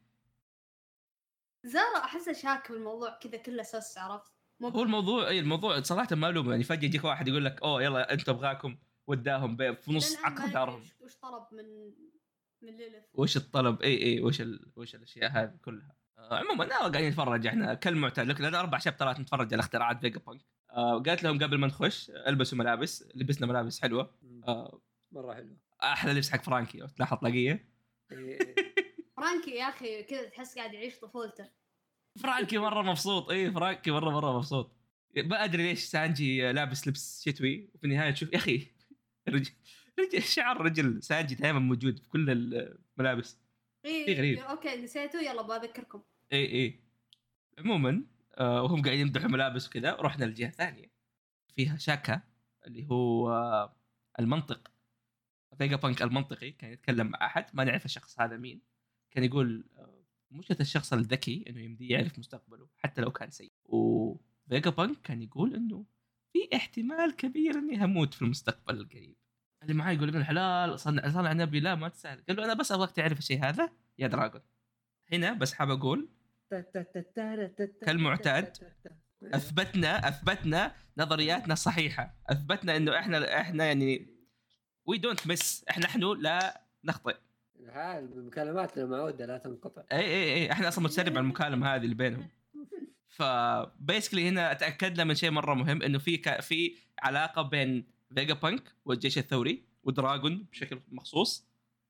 زارو احسه شاك بالموضوع كذا كله سس، عرفت؟ هو الموضوع الموضوع صراحه معلومه يعني فجاه يجيك واحد يقول لك يلا انت ابغاكم وداهم في نص عقد دارهم. وش طلب من ليلث؟ وش الطلب؟ اي وش الاشياء هذه كلها. عموما انا قاعدين نتفرج احنا كالمعتاد لكن 4 شابترات نتفرج على اختراعات فيجا بانك. قالت لهم قبل ما نخش البسوا ملابس، لبسنا ملابس حلوه. مره حلوه. احلى لبس حق فرانكي تلاحظ طاقيه. فرانكي يا اخي كذا تحس قاعد يعيش طفولته. فرانكي مره مبسوط. فرانكي مره مبسوط. ما ادري ليش سانجي لابس لبس شتوي وفي النهايه تشوف يا اخي رجل شعر رجل سانجي دائما موجود في كل الملابس. شيء غريب. اوكي نسيته يلا بذكركم. اي عموما وهم قاعدين يمدحوا ملابس وكذا، رحنا للجهه الثانيه فيها شاكا اللي هو المنطق فيجا بانك المنطقي. كان يتكلم مع احد ما نعرف الشخص هذا مين، كان يقول مشكلة الشخص الذكي انه يمديه يعرف مستقبله حتى لو كان سيء. وفيجا بانك كان يقول انه في احتمال كبير اني هموت في المستقبل القريب. اللي معاه يقول ابن الحلال صنع نبي لا ما تسأل. قال له انا بس ابغاك تعرف الشيء هذا يا دراغون. هنا بس حاب اقول كالمعتاد اثبتنا نظرياتنا صحيحة. اثبتنا انه احنا يعني وي دونت مس، نحن لا نخطئ. المكالمات المعودة لا تنقطع. اي احنا اصلا متسرب على المكالمة هذه اللي بينهم. فبيسكلي هنا اتاكدنا من شيء مره مهم، انه في علاقه بين فيجا بانك والجيش الثوري ودراغون بشكل مخصوص.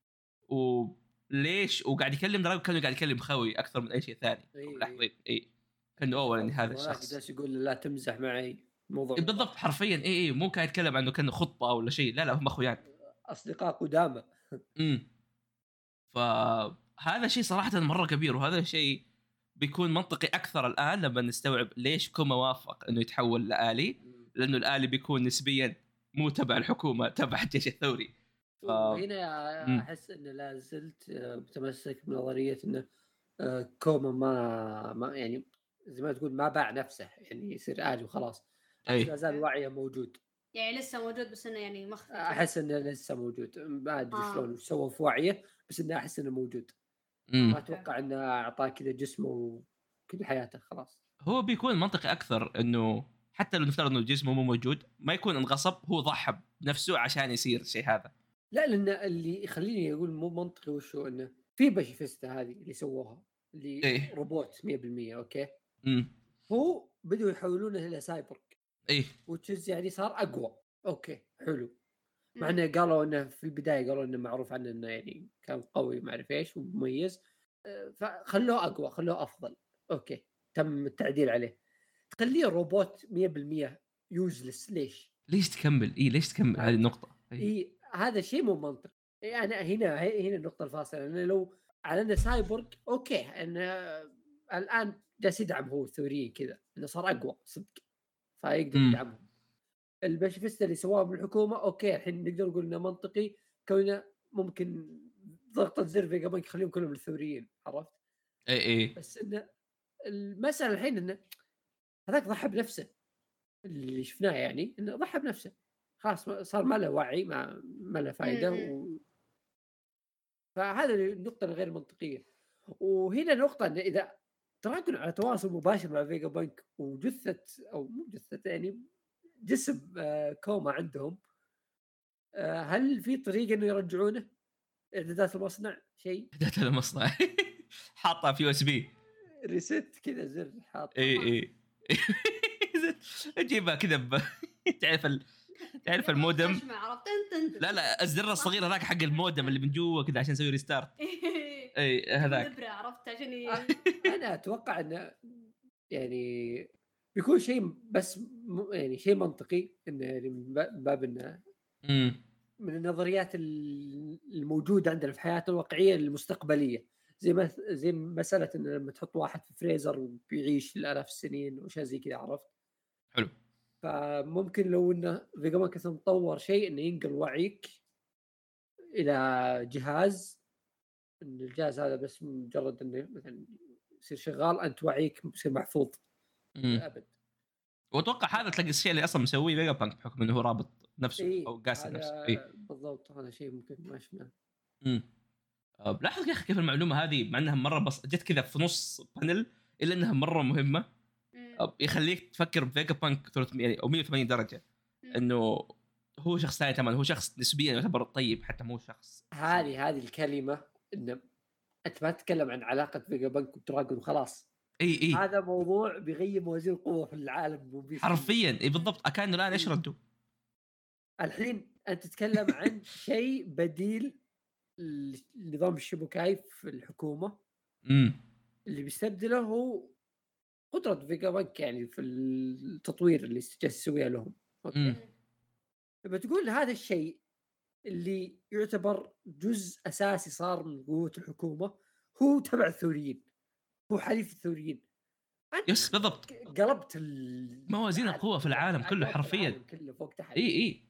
وليش وقاعد يكلم دراغون كانه قاعد يكلم خوي اكثر من اي شيء ثاني. لاحظين كانه اول ان هذا الشخص جالس يقول لا تمزح معي موضوع بالضبط حرفيا. مو كان يتكلم عنه كانه خطه ولا شيء، لا هم اخويان اصدقاء قدامى. فهذا شيء صراحه مره كبير، وهذا شيء بيكون منطقي أكثر الآن لما نستوعب ليش كوما وافق إنه يتحول لآلي، لأنه الآلي بيكون نسبياً مو تبع الحكومة، تبع الجيش الثوري. هنا أحس إن لا زلت متمسك بنظرية إنه كوما ما يعني زي ما تقول ما باع نفسه يعني يصير آلي وخلاص. لا زال وعيه موجود، يعني لسه موجود بس إنه يعني مخفي. أحس إنه لسه موجود، ما أدري شلون سووا في وعيه، بس إنه أحس إنه موجود. ما أتوقع إنه أعطاه كذا جسمه وكل حياته خلاص. هو بيكون منطقي أكثر إنه حتى لو نفترض إنه جسمه مو موجود ما يكون انغصب، هو ضحى بنفسه عشان يصير الشيء هذا. لا لأن اللي يخليني أقول مو منطقي وشو إنه في باشيفستا هذه اللي سووها اللي روبوت 100% أوكي. هو بدوا يحولونه إلى سايبورغ. وتشز يعني صار أقوى. أوكي حلو، مع انه قالوا انه في البدايه قالوا انه معروف عنه انه يعني كان قوي ما اعرف ايش ومميز، فخلوه اقوى خلوه افضل. اوكي تم التعديل عليه. تخليه روبوت 100% يوزلس ليش تكمل ليش تكمل هذه النقطه هذا شيء مو منطقي. انا هنا النقطه الفاصله. انا لو على انه سايبورغ اوكي انه الان جالس يدعم هو الثوريين كذا انه صار اقوى صدق فيقدر يدعمهم. الباشفيستا اللي سواه بالحكومه اوكي الحين نقدر نقول انه منطقي كونه ممكن ضغطه زر فيجا بانك يخليهم كلهم الثوريين عرفت. اي بس انه المساله الحين انه هذاك ضحى بنفسه اللي شفناه يعني انه ضحى بنفسه خلاص صار ما له وعي ما له فائده فهذا النقطه الغير منطقيه. وهنا نقطه انه اذا تراكن على تواصل مباشر مع فيجا بانك وجثه او مو جثه يعني جسم كوما عندهم، هل في طريقه انه يرجعونه اعدادات المصنع شيء اعدادات المصنع حاطها في USB ريست كذا زر حاط اي اجيبها كذا تعرف المودم عرفت لا الزر الصغير هذاك حق المودم اللي من جوا كذا عشان نسوي ريستارت اي هذاك عرفت عشان انا اتوقع انه يعني بيكون شيء بس يعني شيء منطقي انه يعني من باب انه من النظريات الموجوده عندنا في حياتنا الواقعيه المستقبليه زي مساله ان لما تحط واحد في فريزر وبيعيش لالاف السنين واشياء زي كذا عرفت. حلو. فممكن لو انه فيجا بانك مثلا طور شيء انه ينقل وعيك الى جهاز، ان الجهاز هذا بس مجرد انه مثلا يصير شغال انت وعيك يصير محفوظ ابد. واتوقع هذا تلاقي الشيء اللي اصلا مسويه فيجا بانك بحكم انه هو رابط نفسه او قاسم نفسه. بالضبط هذا شيء ممكن ما شفناه. لاحظ يا اخي كيف المعلومه هذه مع انها مره بس جت كذا في نص بانل الا انها مره مهمه. يخليك تفكر بفيجا بانك 300 او 180 درجه انه هو شخص ثاني تماما. هو شخص نسبيا يعتبر طيب حتى مو شخص. هذه الكلمه انه انت ما تتكلم عن علاقه فيجا بانك ودراجون وخلاص. اي هذا موضوع بيغير موازين القوه في العالم حرفيا. اي بالضبط كانه الان ايش ردوا الحين انت تتكلم عن شيء بديل لنظام الشبكاي في الحكومه. اللي بيستبدله هو قدره فيجا بانك يعني في التطوير اللي تسويه لهم. اوكي بتقول هذا الشيء اللي يعتبر جزء اساسي صار من قوه الحكومه هو تبع الثوريين، هو حليف الثوريين. يس بالضبط قلبت موازين القوه في العالم كله حرفيا كله فوق تحت. اي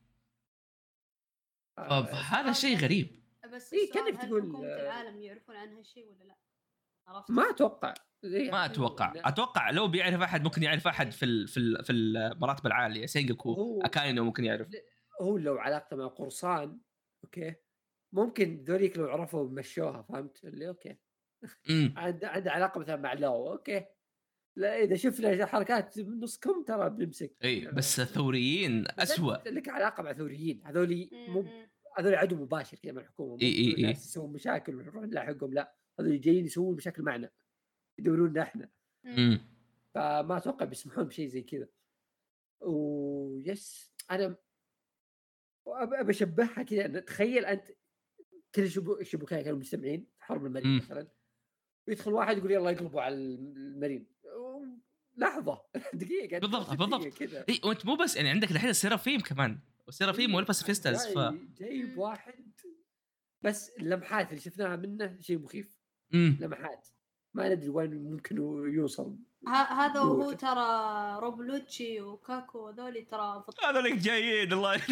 هذا شيء غريب. بس كيف تقول حكومة العالم يعرفون عن هالشيء ولا لا؟ عرفت؟ ما اتوقع اتوقع لو بيعرف احد ممكن يعرف احد في المراتب العاليه سينجوكو اكاينو ممكن يعرف. هو لو علاقته مع قرصان اوكي ممكن ذوليك لو عرفوا مشوها فهمت اللي اوكي عنده علاقه مثلا مع لو اوكي. لا اذا شفنا حركات نصكم ترى بنمسك. اي بس الثوريين اسوأ. لك علاقه مع ثوريين هذولي هذول عدو مباشر كذا مع الحكومه. اي يسوون مشاكل ونروح نلاحقهم لا هذول جايين يسوون مشاكل معنا يدوروننا احنا. فما اتوقع بيسمحون بشيء زي كذا. ويس انا ابى اشبهها كذا. تخيل انت كل الشبكاء كانوا مجتمعين في حرب المرين مثلا يدخل واحد يقول يلا يقلبوا على المرين لحظه دقيقه بالضبط كذا. اي وانت مو بس يعني عندك الحين السيرافيم كمان والسيرافيم والباسفيستاز جايب واحد بس اللمحات اللي شفناها منه شيء مخيف. لمحات ما ندري وين ممكن يوصل. هذا هو ترى روبلوتشي وكاكو هذول ترى هذول جايين الله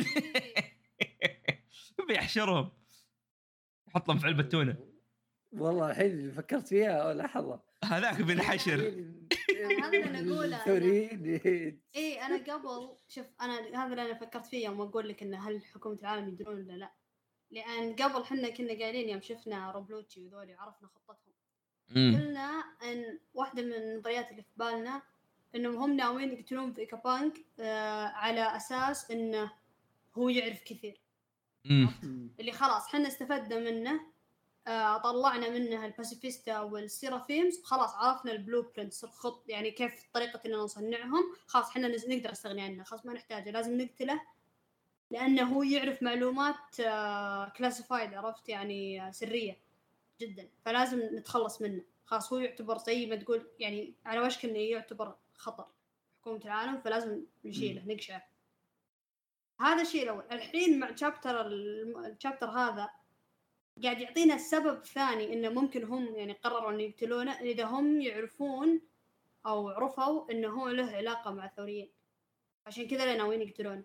بيحشرهم يحطهم في علبه تونه. والله الحين اللي فكرت فيها لحظه هذاك بنحشر. هذا اللي انا اقوله اي انا قبل شوف انا هذا اللي انا فكرت فيه يوم اقول لك انه هل حكومه العالم يدرون ولا لا. لان قبل حنا كنا قايلين يوم شفنا روبلوتشي وذولي وعرفنا خطتهم قلنا ان واحده من النظريات اللي في بالنا انهم هم ناويين يقتلون فيجا بانك على اساس انه هو يعرف كثير. اللي خلاص حنا استفدنا منه طلعنا منها الباسيفيستا والسيرافيمز خلاص عرفنا البلو برينتس الخط يعني كيف طريقة إننا نصنعهم خلاص حنا نقدر نستغني عنه خلاص ما نحتاجه لازم نقتله لانه هو يعرف معلومات كلاسيفايد، عرفت يعني سريه جدا، فلازم نتخلص منه. خلاص هو يعتبر زي ما تقول يعني على وشك انه يعتبر خطر حكومه العالم، فلازم نشيله نقشعه. هذا الشيء الاول. الحين مع الشابتر هذا قاعد يعطينا السبب الثاني انه ممكن هم يعني قرروا ان يقتلونه اذا هم يعرفون او عرفوا انه هو له علاقه مع الثوريين، عشان كذا ناويين يقتلونه.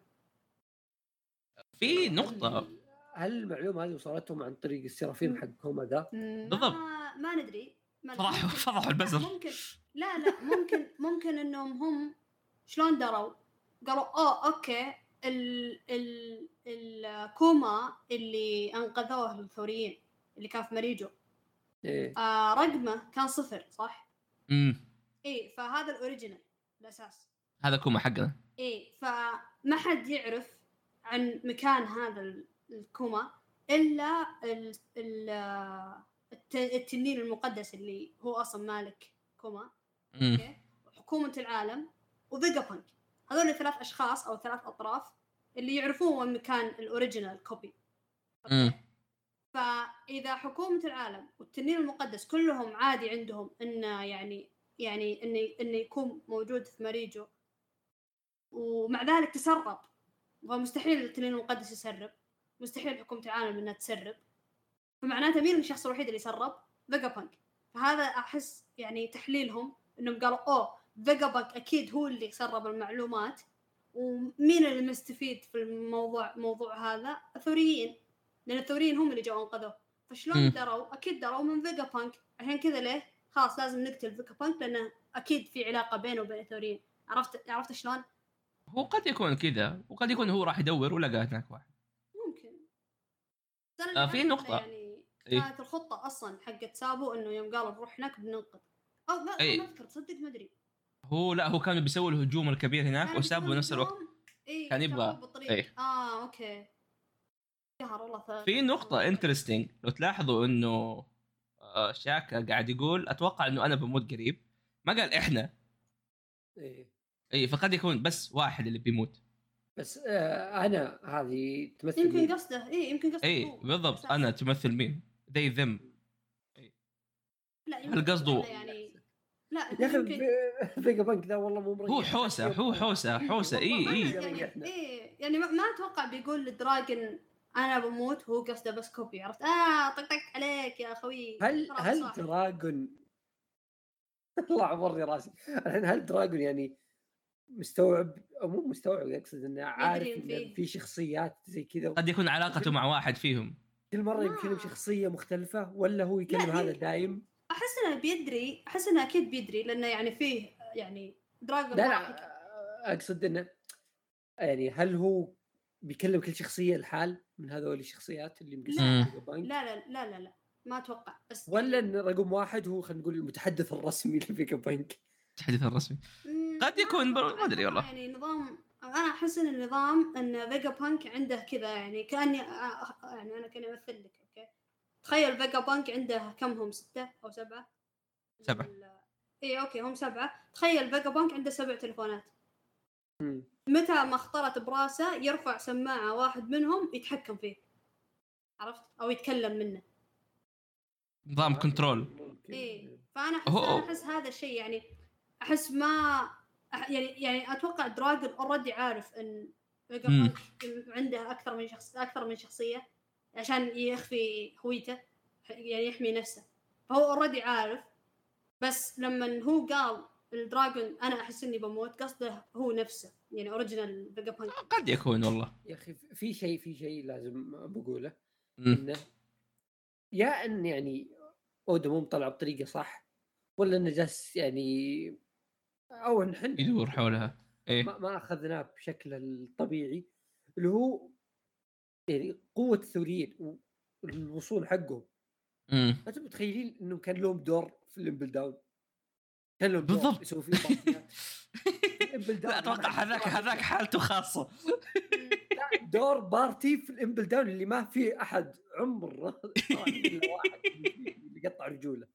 في نقطه، هل المعلومه هذه وصلتهم عن طريق السرافيم حقهم هذا؟ بالضبط ما ندري. فضحوا البزر. ممكن لا ممكن انهم هم شلون دروا، قالوا اوكي الكوما اللي انقذوه الثوريين اللي كان في مريجو إيه؟ رقمه كان 0 صح؟ ايه فهذا الاوريجينال الاساس، هذا كوما حقنا. ايه فما حد يعرف عن مكان هذا الكوما الا التنين المقدس اللي هو اصلا مالك كوما. اوكي، حكومه العالم وفيجا بانك، هذول 3 اشخاص او 3 اطراف اللي يعرفون وين مكان الاوريجينال كوبي. اوكي، فاذا حكومه العالم والتنين المقدس كلهم عادي عندهم انه يعني انه يكون موجود في مريجو، ومع ذلك تسرب، ومستحيل التنين المقدس يسرب، مستحيل حكومه العالم انها تسرب، فمعناته مين الشخص الوحيد اللي سرب؟ فيجا بانك. فهذا احس يعني تحليلهم انهم قالوا فيجا بانك اكيد هو اللي سرب المعلومات، ومين اللي مستفيد في موضوع هذا؟ الثوريين، لان الثوريين هم اللي جو انقذوه. فشلون دروا؟ اكيد دروا من فيجا بانك، عشان كذا ليه خلاص لازم نقتل فيجا بانك، لانه اكيد في علاقه بينه وبين الثوريين. عرفت شلون؟ هو قد يكون كذا وقد يكون هو راح يدور ولقى هناك واحد. ممكن. في نقطة يعني كانت الخطة أصلاً حقت سابو إنه يوم قالوا نروح هناك بننقذ، أو ما أذكر تصدق ما أدري. هو كان بيسوي الهجوم الكبير هناك وسابو نفس الوقت كان يبغى. أوكي. شهر والله. في نقطة انترستينج لو تلاحظوا إنه شاكا قاعد يقول أتوقع إنه أنا بموت قريب، ما قال إحنا. إيه فقد يكون بس واحد اللي بيموت. بس أنا هذه تمثل يمكن قصده يمكن قصده إيه بالضبط. أنا تمثل مين؟ ذي ذم. لا هل قصده يعني لا يا أخي فيجا بانك ذا والله مو مريح. هو حوسة إيه يعني ما أتوقع بيقول لدراجن أنا بموت، هو قصده بس كوبي. عرفت؟ طق عليك يا خوي. هل دراجون الله عبرني راسي الحين، هل دراجون يعني مستوعب او مو مستوعب؟ اقصد انه عارف إن في شخصيات زي كذا، قد يكون علاقته مع واحد فيهم كل مره يكلم شخصيه مختلفه، ولا هو يكلم هذا دايم؟ احس انه بيدري، احس انه اكيد بيدري، لانه يعني فيه يعني دراجون. لا اقصد انه يعني هل هو بيكلم كل شخصيه الحال من هذول الشخصيات اللي مقسمين بانك؟ لا ما اتوقع. بس ولا ان رقم واحد هو خلينا نقول المتحدث الرسمي لفيجا بانك. المتحدث الرسمي قد يكون ما ادري والله. يعني نظام، انا احس ان النظام ان فيجا بانك عنده كذا، يعني كاني يعني انا كاني امثل لك. اوكي، تخيل فيجا بانك عنده كم هم؟ 6 أو 7؟ 7. اي اوكي هم 7. تخيل فيجا بانك عنده 7 تلفونات. متى ما اخترت براسه يرفع سماعة واحد منهم يتحكم فيه، عرفت؟ او يتكلم منه، نظام كنترول. ايه فانا احس هذا الشيء، يعني احس ما يعني اتوقع دراجون اوريدي عارف ان فيجا بانك عنده اكثر من شخصيه عشان يخفي هويته، يعني يحمي نفسه، فهو اوريدي عارف. بس لما هو قال الدراجون انا احس اني بموت، قصده هو نفسه يعني اوريجينال فيجا بانك. قد يكون والله. يا اخي في شيء لازم بقوله، انه يا ان يعني اودا مو مطلع بطريقه صح، ولا انه جالس يعني او نحن يدور حولها. إيه؟ ما اخذناه بشكل الطبيعي اللي هو يعني قوه الثوريين والوصول حقهم. انتم متخيلين انه كان لهم دور في الامبل داون؟ كان لهم دور بالضبط يسوي فيه بارتيات. اتوقع هذاك حالته خاصه. لا دور بارتي في الامبل داون اللي ما في احد عمره الا واحد اللي قطع رجوله.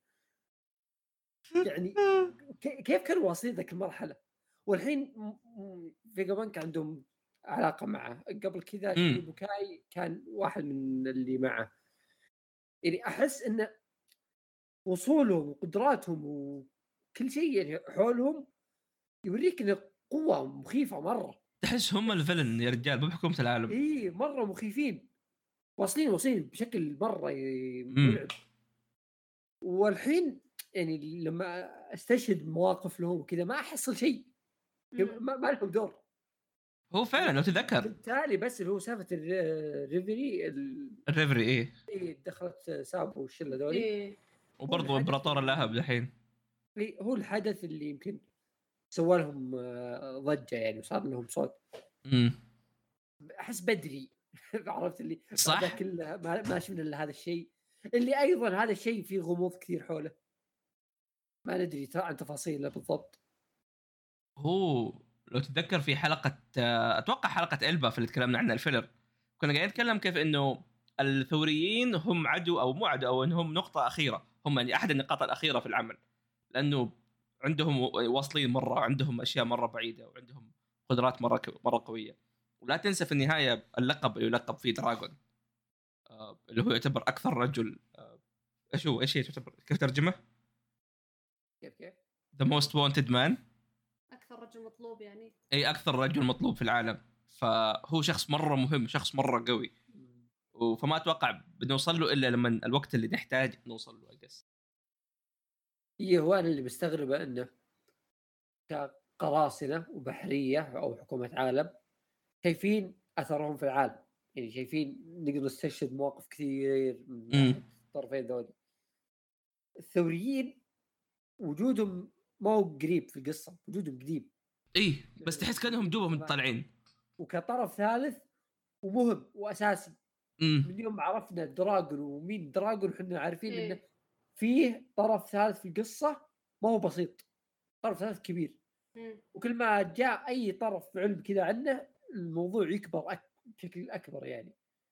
يعني كيف كانوا واصلين ذاك المرحله؟ والحين فيجا بانك عندهم علاقه معه. قبل كذا شيء بوكاي كان واحد من اللي معه. يعني احس ان وصولهم وقدراتهم وكل شيء يعني حولهم يوريك ان قوه مخيفه مره. تحس هم الفيلن يا رجال مو بحكومه العالم. اي مره مخيفين، واصلين بشكل مره مرعب. والحين يعني لما استشهد مواقف لهم كذا ما احصل شيء، ما لهم دور. هو فعلا لو تذكر بالتالي بس اللي هو سالفه الريفري ايه دخلت سابو والشله ذولي إيه. وبرضه امبراطور اللهب الحين. هو الحدث اللي يمكن سوى لهم ضجه يعني وصار لهم صوت. احس بدري عرفت اللي صح كله ما شفنا الا هذا الشيء اللي ايضا هذا الشيء فيه غموض كثير حوله، ما ندري عن تفاصيله بالضبط. هو لو تتذكر في حلقه اتوقع حلقه البا في اللي تكلمنا عنها الفيلر، كنا قاعدين نتكلم كيف انه الثوريين هم عدو او مو عدو او انهم نقطه اخيره، هم يعني احد النقاط الاخيره في العمل، لانه عندهم واصلين مره وعندهم اشياء مره بعيده وعندهم قدرات مره قويه. ولا تنسى في النهايه اللقب اللي يلقب فيه دراغون اللي هو يعتبر اكثر رجل ايش يعتبر كيف ترجمه؟ كيف The most wanted man، اكثر رجل مطلوب يعني. اي اكثر رجل مطلوب في العالم، فهو شخص مره مهم، شخص مره قوي، فما اتوقع بنوصل له الا لما الوقت اللي نحتاج نوصل له. اقص هو انا اللي مستغربه انه كقراصنه وبحريه او حكومه عالم شايفين اثرهم في العالم، يعني شايفين نقدر نستشهد مواقف كثير من الطرفين ذول. الثوريين وجودهم ما هو قريب في القصه، وجودهم قديم ايه بس تحس كانهم دوبهم طالعين وكطرف ثالث ومهم واساسي. من يوم عرفنا دراغون ومين دراغون احنا عارفين انه فيه طرف ثالث في القصه ما هو بسيط، طرف ثالث كبير. وكل ما جاء اي طرف علم كذا عنه الموضوع يكبر بشكل اكبر يعني.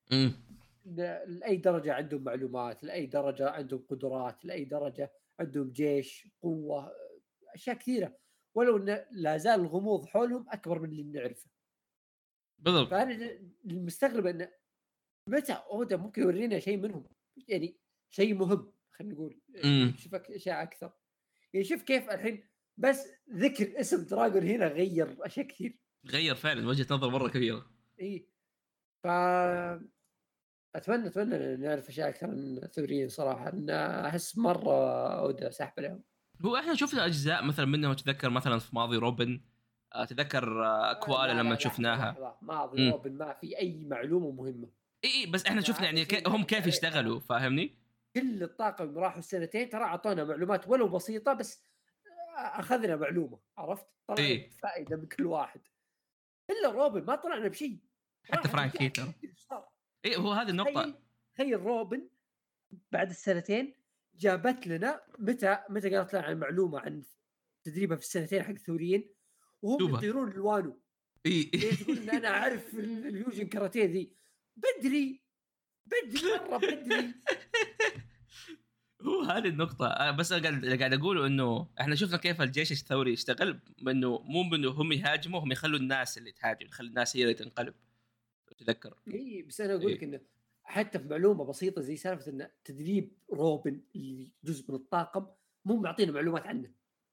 لاي درجه عندهم معلومات، لاي درجه عندهم قدرات، لاي درجه عندهم جيش قوه، اشياء كثيره، ولو ان لا زال الغموض حولهم اكبر من اللي نعرفه. بالضبط. فانا المستغرب انه متى اودا ممكن يورينا شيء منهم، يعني شيء مهم خلينا نقول نشوفك اشياء اكثر. يعني شوف كيف الحين بس ذكر اسم دراغون هنا غير اشياء كثير، غير فعلا وجهه نظر مره كبيره. اي ف اتمنى نعرف اشياء اكثر عن الثوريين صراحه، ان احس مره اودا سحب عليهم. هو احنا شفنا اجزاء مثلا منهم، تذكر مثلا في ماضي روبن، تذكر كوالا لما شفناها ماضي روبن ما في اي معلومه مهمه. اي بس احنا شفنا يعني هم كيف يشتغلوا، فاهمني؟ كل الطاقم راحوا السنتين ترى اعطونا معلومات ولو بسيطه، بس اخذنا معلومه، عرفت؟ طلعنا فائده من كل واحد. الا روبن ما طلعنا بشيء، حتى فرانكي ترى. اي هو هذه النقطه. تخيل روبن بعد السنتين جابت لنا متى قالت لنا عن معلومه عن تدريبها في السنتين حق الثوريين وهم يطيرون الوانو. تقول ان انا اعرف الفيوجن كاراتيه ذي بدري مره بدري. هو هذه النقطة. بس قاعد أقوله إنه إحنا شفنا كيف الجيش الثوري يشتغل، إنه مو إنه هم يهاجموا، هم يخلوا الناس اللي تهاجم، يخلوا الناس هي اللي تنقلب. تذكر؟ إيه بس أنا أقول لك إنه حتى في معلومة بسيطة زي سالفة إنه تدريب روبن اللي جزء من الطاقم مو معطينا معلومات عنه.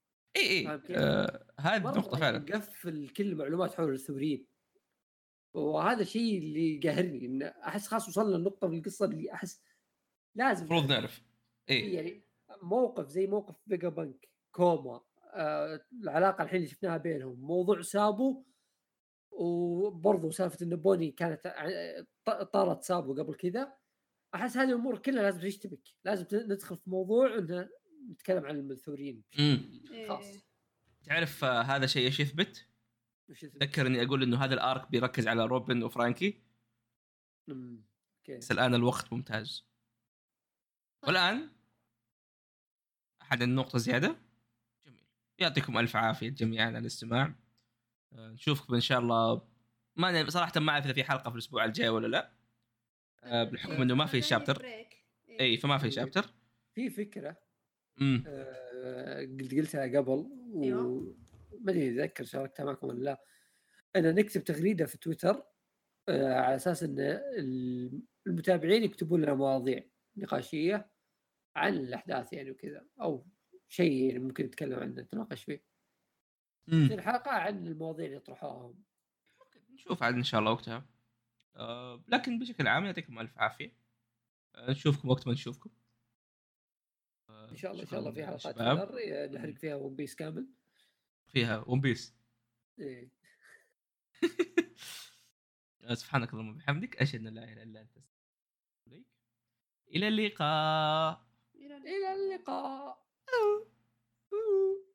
هذه النقطة فعلا. نقفل كل المعلومات حول الثوريين، وهذا الشيء اللي قاهرني. إن أحس خاص وصلنا للنقطة في القصة اللي أحس لازم المفروض نعرف. يعني موقف زي موقف بيجا بانك كوما، العلاقة الحين اللي شفناها بينهم، موضوع سابو، وبرضو سالفة إن بوني كانت طارت سابو قبل كذا. أحس هذه الأمور كلها لازم تشتبك، لازم ندخل في موضوع إن نتكلم عن الثوريين خاص. تعرف هذا شيء ايش يثبت؟ تذكر اني اقول انه هذا الارك بيركز على روبن وفرانكي. بس الان الوقت ممتاز. والان احد النقطة زيادة. جميل، يعطيكم الف عافية جميعا على الاستماع. نشوفكم ان شاء الله. ما صراحة ما اعرف اذا في حلقة في الاسبوع الجاي ولا لا، بالحكم انه ما في شابتر. اي فما في شابتر. في فكرة قلتها قبل وما ادري اذكر شاركتها معكم ولا لا. أنا نكتب تغريدة في تويتر على أساس إن المتابعين يكتبون لنا مواضيع نقاشية عن الأحداث يعني وكذا، أو شيء يعني ممكن نتكلم عنه نتناقش فيه. تصير حلقة عن المواضيع اللي يطرحوها. نشوف عاد إن شاء الله وقتها. لكن بشكل عام يعطيكم ألف عافية. نشوفكم وقت ما نشوفكم. إن شاء الله إن شاء الله في حلقات شباب. فيلر نحرق فيها ون بيس كامل. فيها ون بيس. إيه. سبحانك اللهم وبحمدك أشهد أن لا إله إلا أنت أستغفرك. إلى اللقاء. إلى اللقاء.